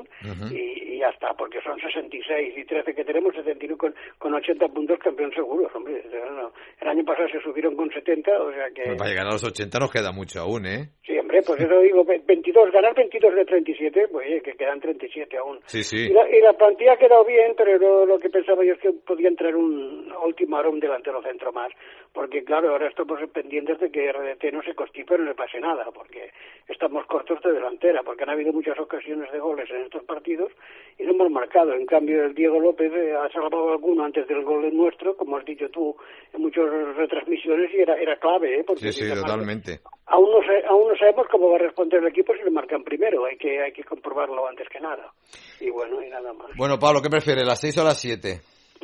y ya está, porque son 66 y 13 que tenemos, 71 con 80 puntos, campeón seguros, hombre. El año pasado se subieron con 70, o sea que... Pues para llegar a los 80 nos queda mucho aún, ¿eh? Sí, hombre, pues eso digo, 22, ganar 22 de 37, pues que quedan 37 aún. Sí, sí. Y la plantilla ha quedado bien, pero lo que pensaba yo es que podía entrar un Ultimatum, un delantero centro más, porque claro, ahora estamos pendientes de que RDT no se constipe y no le pase nada, porque estamos cortos de delantera, porque han habido muchas ocasiones de goles en estos partidos y no hemos marcado. En cambio, el Diego López ha salvado alguno antes del gol nuestro, como has dicho tú, en muchas retransmisiones, y era clave, ¿eh? Porque sí, totalmente. Aún no sabemos cómo va a responder el equipo si le marcan primero, hay que comprobarlo antes que nada. Y bueno, y nada más. Bueno, Pablo, ¿qué prefieres, las 6 o las 7?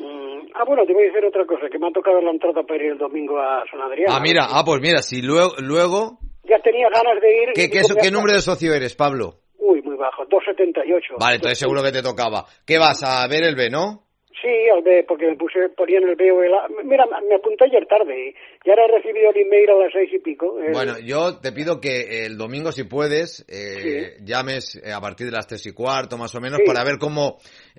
Bueno, te voy a decir otra cosa, que me ha tocado la entrada para ir el domingo a San Adrián. Pues mira, si luego... Ya tenía ganas de ir... ¿Qué número de socio eres, Pablo? Uy, muy bajo, 2,78. Vale, entonces seguro que te tocaba. ¿Qué vas a ver el B, no? Sí, al B, porque ponían el B o el A. Mira, me apunté ayer tarde y ahora he recibido el email a las 6 y pico. Bueno, yo te pido que el domingo, si puedes, llames a partir de las 3 y cuarto, más o menos, para ver cómo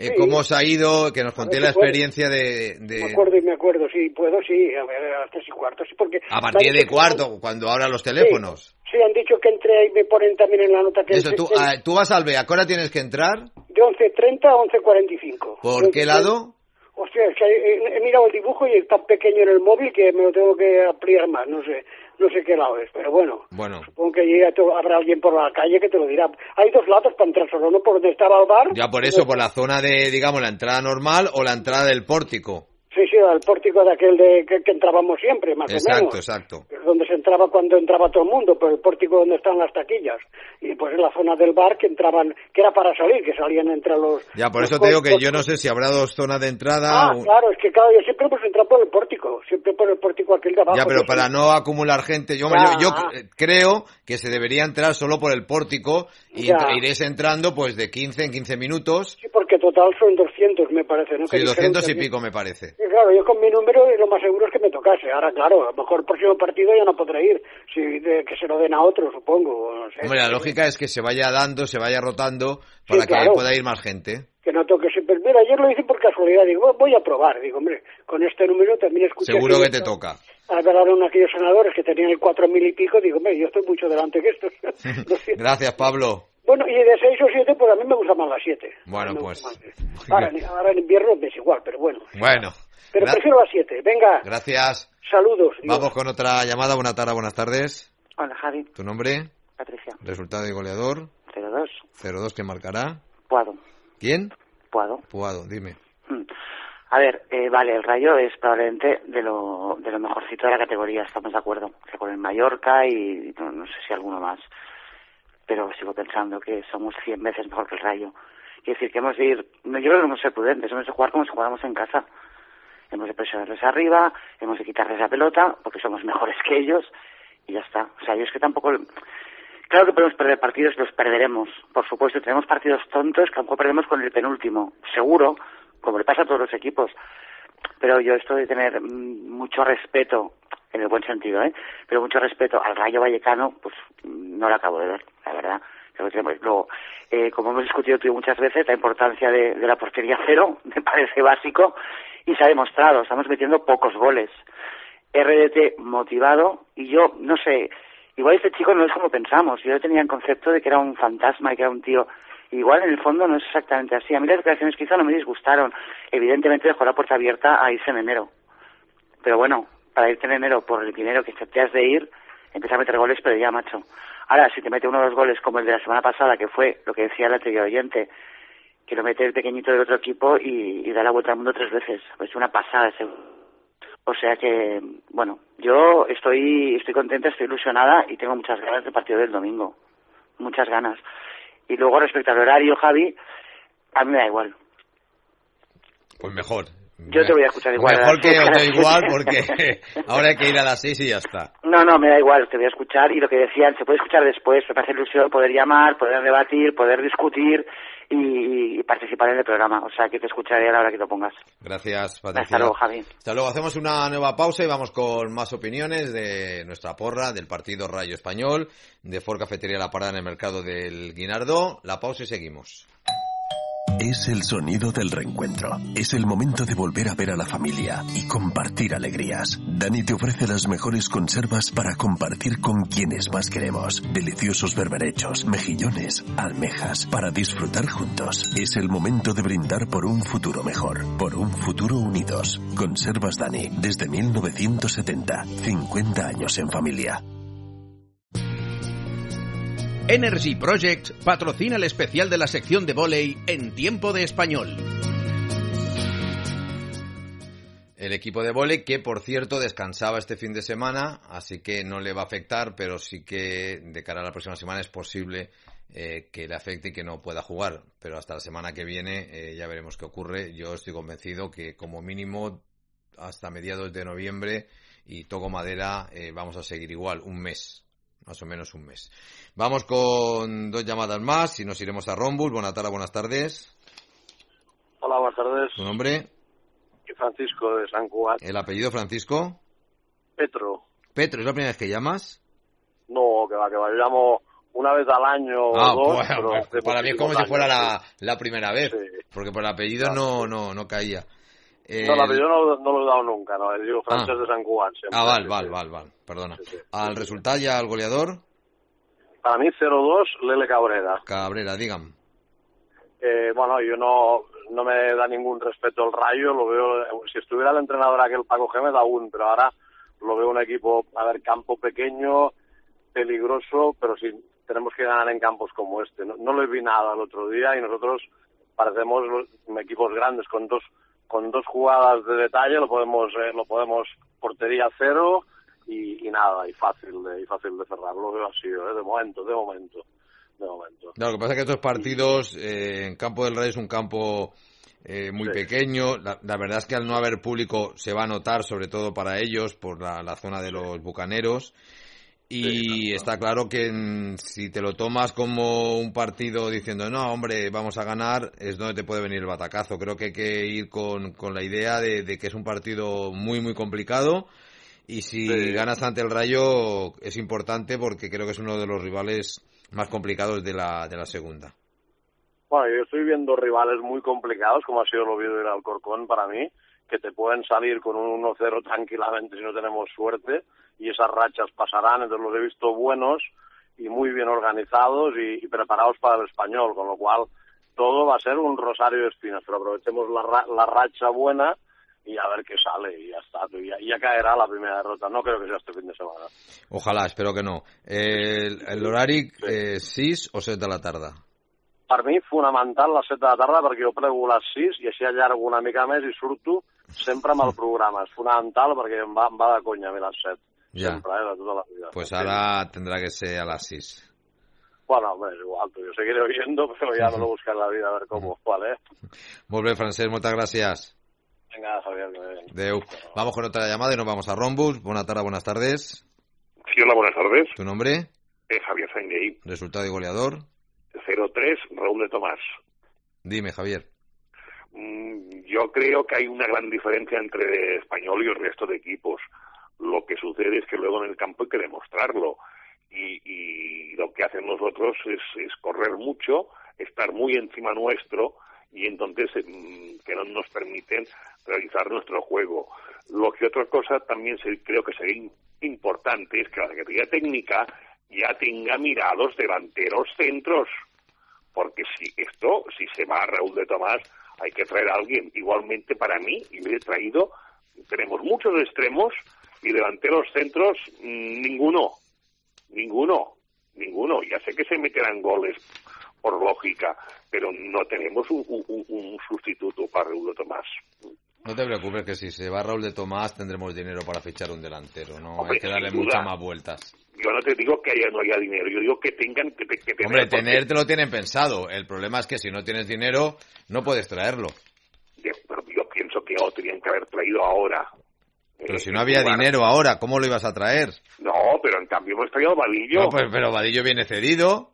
os ha ido, que nos conté la experiencia de... Me acuerdo, sí, puedo, sí, a ver, a las 3 y cuarto, sí, porque... A partir de cuarto, cuando abran los teléfonos. Sí, han dicho que entre ahí, me ponen también en la nota que... Eso, tú vas al B, ¿a qué hora tienes que entrar? De 11:30 a 11:45. ¿Por qué lado? Hostia, es que he mirado el dibujo y es tan pequeño en el móvil que me lo tengo que ampliar más, no sé qué lado es, pero bueno. Supongo que allí habrá alguien por la calle que te lo dirá. Hay dos lados para entrar, solo uno por donde estaba el bar. Ya por eso, por la zona de, digamos, la entrada normal o la entrada del pórtico. Sí, al pórtico de aquel que entrábamos siempre, más o menos. Exacto. Donde se entraba cuando entraba todo el mundo, pero el pórtico donde están las taquillas. Y pues en la zona del bar que entraban, que era para salir, que salían entre los... Ya, por eso te digo que yo no sé si habrá dos zonas de entrada... Claro, es que claro, yo siempre hemos entrado por el pórtico, aquel de abajo. Ya, pero para no acumular gente, yo creo que se debería entrar solo por el pórtico y iréis entrando pues de 15 en 15 minutos. Sí, porque total son 200, me parece, ¿no? Sí, 200 y pico, me parece. Sí, claro, yo con mi número lo más seguro es que me tocase. Ahora, claro, a lo mejor el próximo partido ya no podré ir, que se lo den a otro, supongo. No sé. Hombre, la lógica es que se vaya rotando para que pueda ir más gente. Que no toque siempre. Mira, ayer lo hice por casualidad, digo, voy a probar. Digo, hombre, con este número también escuché... Seguro que te toca. Hablaron aquellos senadores que tenían el 4.000 y pico, digo, hombre, yo estoy mucho delante que estos. Gracias, Pablo. Bueno, y de 6 o 7, pues a mí me gustan más las 7. Bueno, pues... Ahora en invierno es igual, pero bueno. Bueno. Pero prefiero las 7, venga. Gracias. Saludos. Vamos con otra llamada. Buenas tardes. Hola, Javi. ¿Tu nombre? Patricia. Resultado de goleador. 0-2. 0-2, ¿quién marcará? Puado. ¿Quién? Puado, dime. A ver, vale, el Rayo es probablemente de lo mejorcito de la categoría, estamos de acuerdo. O sea, con el Mallorca y no sé si alguno más. Pero sigo pensando que somos 100 veces mejor que el Rayo. Quiere decir que hemos de ir... yo creo que hemos de ser prudentes, hemos de jugar como si jugáramos en casa. Hemos de presionarles arriba, hemos de quitarles la pelota, porque somos mejores que ellos, y ya está. O sea, yo es que tampoco... Claro que podemos perder partidos, los perderemos. Por supuesto, tenemos partidos tontos que a lo mejor perdemos con el penúltimo. Seguro, como le pasa a todos los equipos. Pero yo esto de tener mucho respeto, en el buen sentido, pero mucho respeto al Rayo Vallecano, pues no lo acabo de ver, la verdad. Luego, como hemos discutido tú muchas veces, la importancia de la portería cero me parece básico y se ha demostrado. Estamos metiendo pocos goles. RDT motivado y yo, no sé... Igual este chico no es como pensamos. Yo tenía el concepto de que era un fantasma y que era un tío... Igual en el fondo no es exactamente así. A mí las declaraciones que hizo no me disgustaron. Evidentemente dejó la puerta abierta a irse en enero. Pero bueno, para irte en enero por el dinero que te has de ir, empieza a meter goles, pero ya, macho. Ahora, si te mete uno de los goles como el de la semana pasada, que fue lo que decía el anterior oyente, que lo mete el pequeñito del otro equipo y da la vuelta al mundo 3 veces. Pues una pasada ese. O sea que, bueno, yo estoy contenta, estoy ilusionada y tengo muchas ganas del partido del domingo. Muchas ganas. Y luego, respecto al horario, Javi, a mí me da igual. Pues mejor. Yo te voy a escuchar igual. Mejor que os da igual porque ahora hay que ir a las 6 y ya está. No, me da igual, te voy a escuchar y lo que decían, se puede escuchar después, me hace ilusión poder llamar, poder debatir, poder discutir y participar en el programa. O sea, que te escucharé a la hora que lo pongas. Gracias, Patricia. Hasta luego, Javi. Hasta luego. Hacemos una nueva pausa y vamos con más opiniones de nuestra porra, del partido Rayo Español, de Ford Cafetería La Parada en el mercado del Guinardó. La pausa y seguimos. Es el sonido del reencuentro. Es el momento de volver a ver a la familia y compartir alegrías. Dani te ofrece las mejores conservas para compartir con quienes más queremos. Deliciosos berberechos, mejillones, almejas, para disfrutar juntos. Es el momento de brindar por un futuro mejor, por un futuro unidos. Conservas Dani, desde 1970. 50 años en familia. Energy Projects patrocina el especial de la sección de vóley en Tiempo de Español. El equipo de vóley que, por cierto, descansaba este fin de semana, así que no le va a afectar, pero sí que de cara a la próxima semana es posible que le afecte y que no pueda jugar. Pero hasta la semana que viene ya veremos qué ocurre. Yo estoy convencido que como mínimo hasta mediados de noviembre, y toco madera, vamos a seguir igual, un mes. Más o menos un mes. Vamos con 2 llamadas más y nos iremos a Rombus. Buenas tardes. Hola, buenas tardes. ¿Tu nombre? Francisco, de San Cugat. ¿El apellido Francisco? Petro. ¿Petro? ¿Es la primera vez que llamas? No, que va. Yo llamo una vez al año o dos. Bueno, pero para mí es como si fuera la primera vez. Sí. Porque por el apellido no caía. No, el apellido no lo he dado nunca, no. Digo Francesc de Sant Cugat. Vale. Perdona. Sí. ¿Al resultado ya al goleador? Para mí 0-2, Lele Cabrera. Cabrera, dígame. Bueno, yo no me da ningún respeto el Rayo. Lo veo, si estuviera el entrenador aquel Paco Gémez aún, pero ahora lo veo un equipo, campo pequeño, peligroso, pero sí tenemos que ganar en campos como este. No le vi nada el otro día y nosotros parecemos equipos grandes con dos jugadas de detalle lo podemos portería cero y nada, y fácil de cerrar. Lo veo así, de momento. Claro, lo que pasa es que estos partidos en campo del Rayo es un campo muy pequeño. La verdad es que al no haber público se va a notar, sobre todo para ellos, por la zona de los bucaneros. Y está claro que si te lo tomas como un partido diciendo, no, hombre, vamos a ganar, es donde te puede venir el batacazo. Creo que hay que ir con la idea de que es un partido muy, muy complicado. Y si ganas ante el Rayo es importante porque creo que es uno de los rivales más complicados de la segunda. Bueno, yo estoy viendo rivales muy complicados, como ha sido el Oviedo y el Alcorcón para mí, que te pueden salir con un 1-0 tranquilamente si no tenemos suerte. Y esas rachas pasarán, entonces los he visto buenos y muy bien organizados y preparados para el Español, con lo cual todo va a ser un rosario de espinas, pero aprovechemos la racha buena y a ver qué sale y ya está, y ya caerá la primera derrota, no creo que sea este fin de semana. Ojalá, espero que no. El horari, 6 o 7 de la tarda? Per mi fonamental les 7 de la tarda perquè jo prego les 6 i així allargo una mica més i surto sempre amb el programa. És fonamental perquè em va de conya a mi les 7. Ya. Siempre, de toda la vida. Pues ahora tendrá que ser a las 6. Bueno, hombre, es igual, yo seguiré oyendo, pero ya me lo buscaré en la vida a ver cómo, ¿vale? Molt bé, Francesc, moltes gràcies. Venga, Javier, que bien. Adeu. Vamos con otra llamada y nos vamos a Rombus. Buenas tardes. Sí, hola, buenas tardes. ¿Tu nombre? Javier Sanguey. ¿Resultado y goleador? 0-3, Raúl de Tomás. Dime, Javier. Yo creo que hay una gran diferencia entre Español y el resto de equipos. Lo que sucede es que luego en el campo hay que demostrarlo y lo que hacen nosotros es correr mucho, estar muy encima nuestro y entonces que no nos permiten realizar nuestro juego. Lo que otra cosa también creo que sería importante es que la Secretaría Técnica ya tenga mirados delanteros centros, porque si se va a Raúl de Tomás hay que traer a alguien. Igualmente para mí, y le he traído, tenemos muchos extremos y delanteros centros, ninguno. Ya sé que se meterán goles por lógica, pero no tenemos un sustituto para Raúl de Tomás. No te preocupes, que si se va Raúl de Tomás tendremos dinero para fichar un delantero, ¿no? Hombre, hay que darle muchas más vueltas. Yo no te digo que no haya dinero, yo digo que tengan que tener... Hombre, tener te lo tienen pensado. El problema es que si no tienes dinero, no puedes traerlo. Pero yo pienso que tenían que haber traído ahora. Pero si no había dinero ahora, ¿cómo lo ibas a traer? No, pero en cambio hemos traído a Vadillo. No, pues, pero Vadillo viene cedido.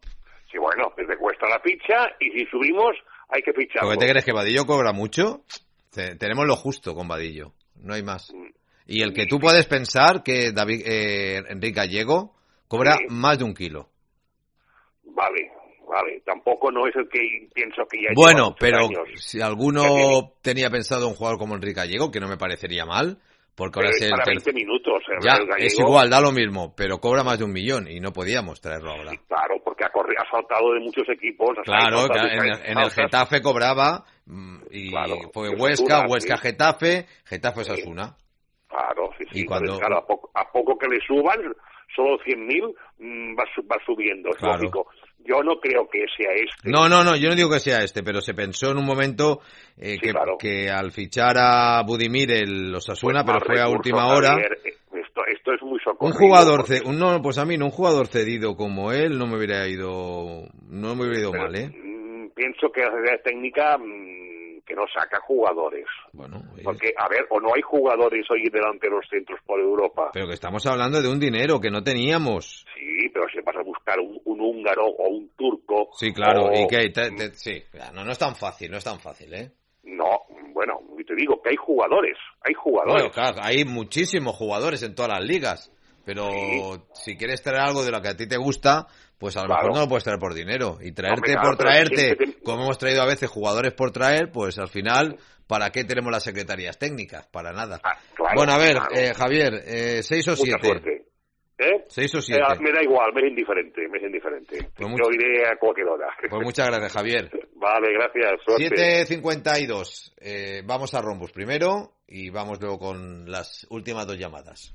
Sí, bueno, pues te cuesta la ficha y si subimos hay que ficharlo. ¿Por qué te crees que Vadillo cobra mucho? Tenemos lo justo con Vadillo, no hay más. Y el que tú puedes pensar que Enrique Gallego cobra más de 1 kilo. Vale, tampoco no es el que pienso que ya bueno, pero años. Si alguno tenía pensado un jugador como Enrique Gallego, que no me parecería mal, porque ahora es el 20 minutos. Ya, Gallego, es igual, da lo mismo, pero cobra más de 1 millón y no podíamos traerlo ahora. Sí, claro, porque ha saltado de muchos equipos. Claro, en el Getafe cobraba y fue Huesca, Getafe Osasuna. Claro, sí. Y cuando... Entonces, claro, a poco que le suban, solo 100.000 va subiendo, es lógico. Yo no creo que sea este. No, yo no digo que sea este, pero se pensó en un momento que al fichar a Budimir el Osasuna, pero fue a última hora. Javier, esto es muy socorrido. Un jugador pues a mí un jugador cedido como él no me hubiera ido mal, ¿eh? Pienso que la sociedad técnica que no saca jugadores. Bueno, porque, a ver, o no hay jugadores hoy delante de los centros por Europa. Pero que estamos hablando de un dinero que no teníamos. Sí, pero si vas a buscar un húngaro o un turco... Sí, claro, y que... sí, no es tan fácil, ¿eh? No, bueno, te digo que hay jugadores. Bueno, claro, hay muchísimos jugadores en todas las ligas, pero si quieres traer algo de lo que a ti te gusta, pues a lo mejor no lo puedes traer por dinero. Y traerte como hemos traído a veces jugadores por traer, pues al final, ¿para qué tenemos las secretarías técnicas? Para nada. Bueno, a ver, Javier, 6 o 7. 6 o 7. Me da igual, me es indiferente. Pues yo iré a cualquier hora. Pues muchas gracias, Javier. Vale, gracias. Suerte. 7:52. Vamos a Rombus primero y vamos luego con las últimas 2 llamadas.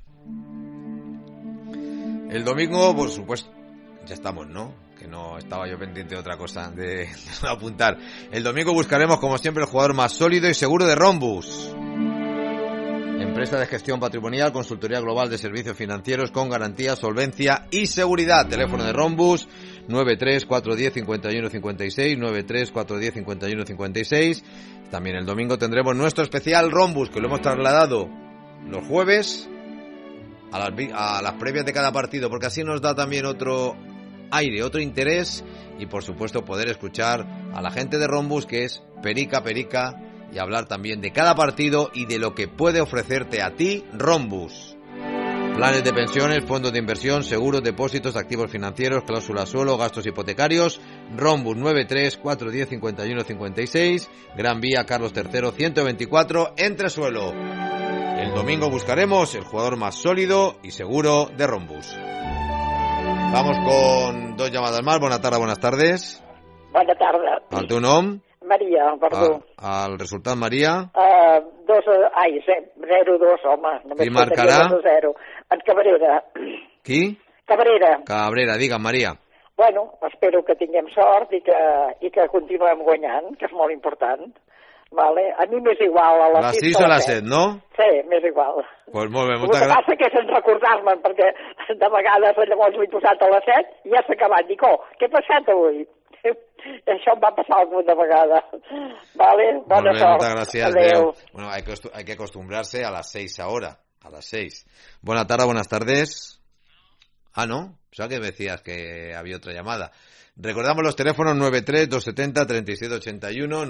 El domingo, por supuesto, ya estamos, ¿no? Que no estaba yo pendiente de otra cosa de apuntar. El domingo buscaremos, como siempre, el jugador más sólido y seguro de Rombus. Empresa de gestión patrimonial, consultoría global de servicios financieros con garantía, solvencia y seguridad. Teléfono de Rombus 934105156, 934105156. También el domingo tendremos nuestro especial Rombus, que lo hemos trasladado los jueves a las previas de cada partido, porque así nos da también otro aire, otro interés y por supuesto poder escuchar a la gente de Rombus, que es perica y hablar también de cada partido y de lo que puede ofrecerte a ti Rombus. Planes de pensiones, fondos de inversión, seguros, depósitos, activos financieros, cláusulas suelo, gastos hipotecarios. Rombus 934105156, Gran Vía Carlos III 124, Entresuelo. El domingo buscaremos el jugador más sólido y seguro de Rombus. Vamos con 2 llamadas más. Buenas tardes. Buenas tardes. ¿Al tu nom? Maria, perdó. Al resultat, Maria? 0-2, home. Qui marcarà? 0. En Cabrera. Qui? Cabrera, digue'm, Maria. Bueno, espero que tinguem sort i que continuem guanyant, que és molt important. Vale? A mi m'és igual a les 6 o a les 7, no? Sí, m'és igual. Pues molt bé, moltes gràcies. El que passa que és en recordar-me'n, perquè de vegades llavors l'he posat a les 7 i ja s'ha acabat. Dic, què ha passat avui? Això em va pasar alguna vegada. Vale? Bona sort. Muchas gracias. Adeu. Bueno, hay que acostumbrarse a las 6 ahora. A las 6. Buenas tardes. Ah, ¿no? O sea que decías que había otra llamada. Recordamos los teléfonos 93-270-3781,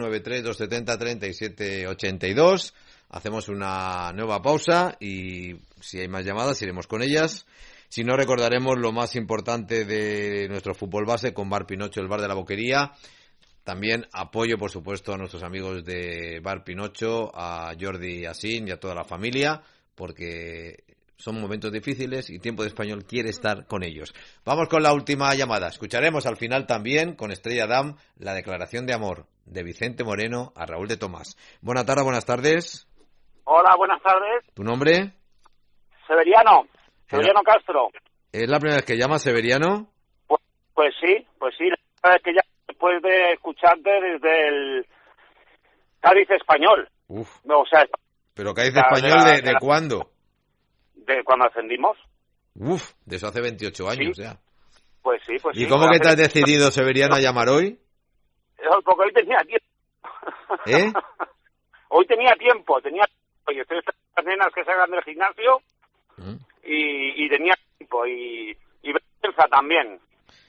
93-270-3782. Hacemos una nueva pausa y si hay más llamadas iremos con ellas. Si no, recordaremos lo más importante de nuestro fútbol base con Bar Pinocho, el bar de la Boquería. También apoyo, por supuesto, a nuestros amigos de Bar Pinocho, a Jordi Asín y a toda la familia, porque son momentos difíciles y Tiempo de Español quiere estar con ellos. Vamos con la última llamada. Escucharemos al final también, con Estrella Damm, la declaración de amor de Vicente Moreno a Raúl de Tomás. Buenas tardes. Hola, buenas tardes. ¿Tu nombre? Severiano Castro. ¿Es la primera vez que llamas, Severiano? Pues sí. La primera vez que llamo después de escucharte desde el Cádiz Español. Uf. No, o sea... ¿Pero Cádiz Español de cuándo? De cuando ascendimos. Uf, de eso hace 28 años ya. Pues sí. ¿Y cómo que te has decidido, Severiano, a llamar hoy? Porque hoy tenía tiempo. ¿Eh? Hoy tenía tiempo. Y estoy esperando a las nenas que salgan del gimnasio y tenía tiempo. Y vergüenza también.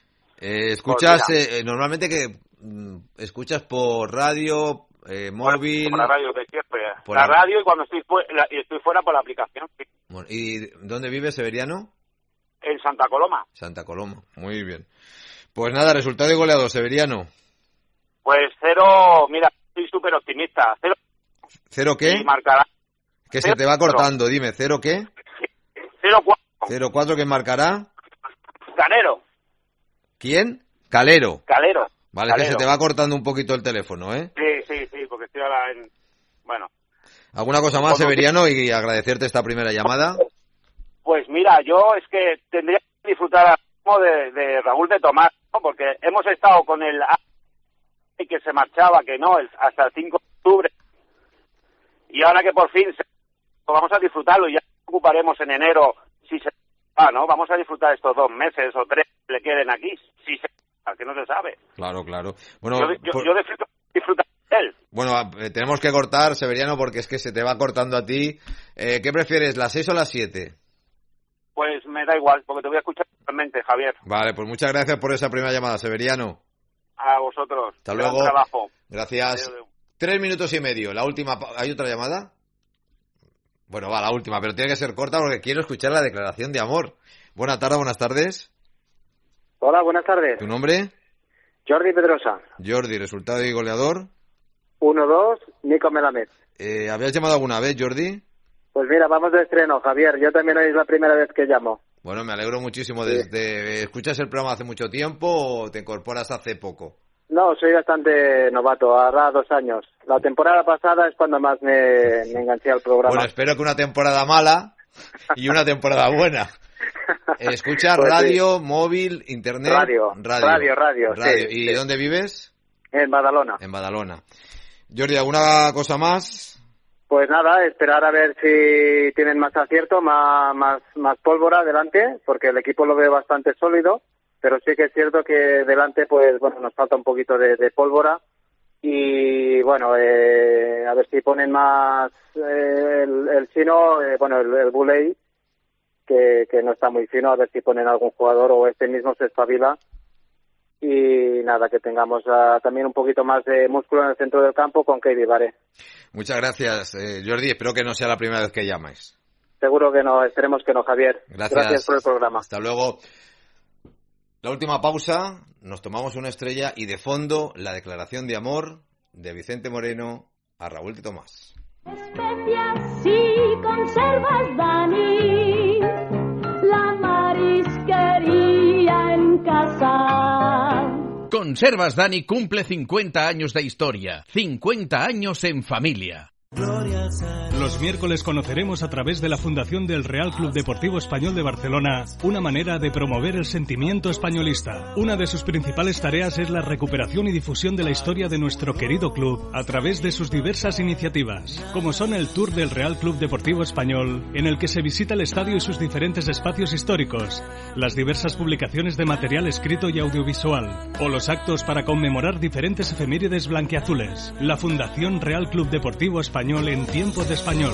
Escuchas, normalmente que escuchas por radio, móvil... Por la radio de siempre. La radio y cuando estoy fuera por la aplicación. Sí. Bueno, ¿y dónde vive Severiano? En Santa Coloma. Santa Coloma, muy bien. Pues nada, resultado y goleador, Severiano. Pues 0, mira, estoy súper optimista. 0. ¿0 qué? Y marcará. Que se te va cortando, dime, ¿0 qué? 0-4. 0-4, ¿quién marcará? Calero. ¿Quién? Calero. Calero. Vale, Calero. Que se te va cortando un poquito el teléfono, ¿eh? Sí, porque estoy ahora en... Bueno. ¿Alguna cosa más, Severiano, y agradecerte esta primera llamada? Pues mira, yo es que tendría que disfrutar de Raúl de Tomás, ¿no? Porque hemos estado con el que se marchaba, que no, hasta el 5 de octubre, y ahora que por fin vamos a disfrutarlo y ya nos ocuparemos en enero, si se va, ¿no? Vamos a disfrutar estos 2 meses o 3 que le queden aquí, si se va, que no se sabe. Claro. Bueno, yo disfruto de él. Bueno, tenemos que cortar, Severiano, porque es que se te va cortando a ti. ¿Qué prefieres, las 6 o las 7? Pues me da igual, porque te voy a escuchar realmente, Javier. Vale, pues muchas gracias por esa primera llamada, Severiano. A vosotros. Hasta luego. Trabajo. Gracias. Adiós. 3 minutos y medio. La última. ¿Hay otra llamada? Bueno, va, la última, pero tiene que ser corta porque quiero escuchar la declaración de amor. Buenas tardes. Hola, buenas tardes. ¿Tu nombre? Jordi Pedrosa. Jordi, resultado y goleador. 1-2, Nico Melamed. ¿Habías llamado alguna vez, Jordi? Pues mira, vamos de estreno, Javier. Yo también hoy es la primera vez que llamo. Bueno, me alegro muchísimo. Sí. ¿Escuchas el programa hace mucho tiempo o te incorporas hace poco? No, soy bastante novato, ahora 2 años. La temporada pasada es cuando más me enganché al programa. Bueno, espero que una temporada mala y una temporada buena. ¿Escuchas pues radio, sí. Móvil, internet? Radio. Sí, ¿Y dónde vives? En Badalona. En Badalona. Jordi, ¿alguna cosa más? Pues nada, esperar a ver si tienen más acierto, más pólvora delante, porque el equipo lo veo bastante sólido, pero sí que es cierto que delante pues bueno nos falta un poquito de pólvora y bueno, a ver si ponen más el chino, el Buley, que no está muy fino, a ver si ponen algún jugador o este mismo se espabila. Y nada, que tengamos también un poquito más de músculo en el centro del campo con Keidi Vare. Muchas gracias, Jordi. Espero que no sea la primera vez que llamáis. Seguro que no, esperemos que no, Javier. Gracias por el programa. Hasta luego. La última pausa, nos tomamos una estrella y de fondo la declaración de amor de Vicente Moreno a Raúl de Tomás. Especias si conservas, Dani, la marisquería en casa. Conservas Dani cumple 50 años de historia, 50 años en familia. Los miércoles conoceremos a través de la Fundación del Real Club Deportivo Español de Barcelona una manera de promover el sentimiento españolista. Una de sus principales tareas es la recuperación y difusión de la historia de nuestro querido club a través de sus diversas iniciativas, como son el Tour del Real Club Deportivo Español, en el que se visita el estadio y sus diferentes espacios históricos, las diversas publicaciones de material escrito y audiovisual, o los actos para conmemorar diferentes efemérides blanquiazules. La Fundación Real Club Deportivo Español en tiempos de español.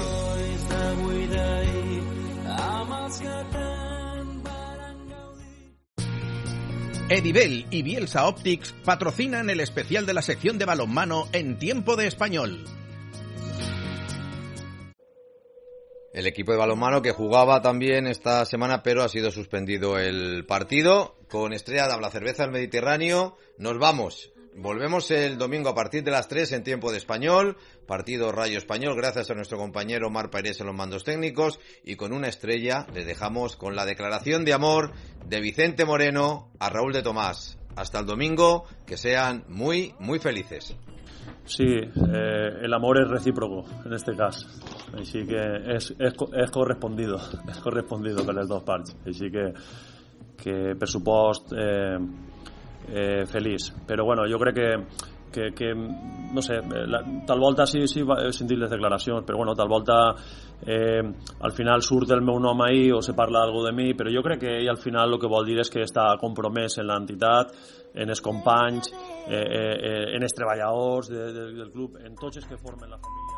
Edibel y Bielsa Optics patrocinan el especial de la sección de balonmano en tiempo de español. El equipo de balonmano que jugaba también esta semana, pero ha sido suspendido el partido. Con Estrella Damm, la cerveza del Mediterráneo, nos vamos. Volvemos el domingo a partir de las 3 en tiempo de español, partido Rayo Español, gracias a nuestro compañero Mar Pairés en los mandos técnicos, y con una estrella les dejamos con la declaración de amor de Vicente Moreno a Raúl de Tomás. Hasta el domingo, que sean muy, muy felices. Sí, el amor es recíproco en este caso, así que es correspondido per les dos parts, així que per supost feliç, però bueno, jo crec que no sé, tal volta sí he sentit les declaracions, però bueno, tal volta al final surt el meu nom ahí o se parla algo de mi, però jo crec que ell al final el que vol dir és que està compromès en l'entitat, en els companys, en els treballadors del club, en tots els que formen la família.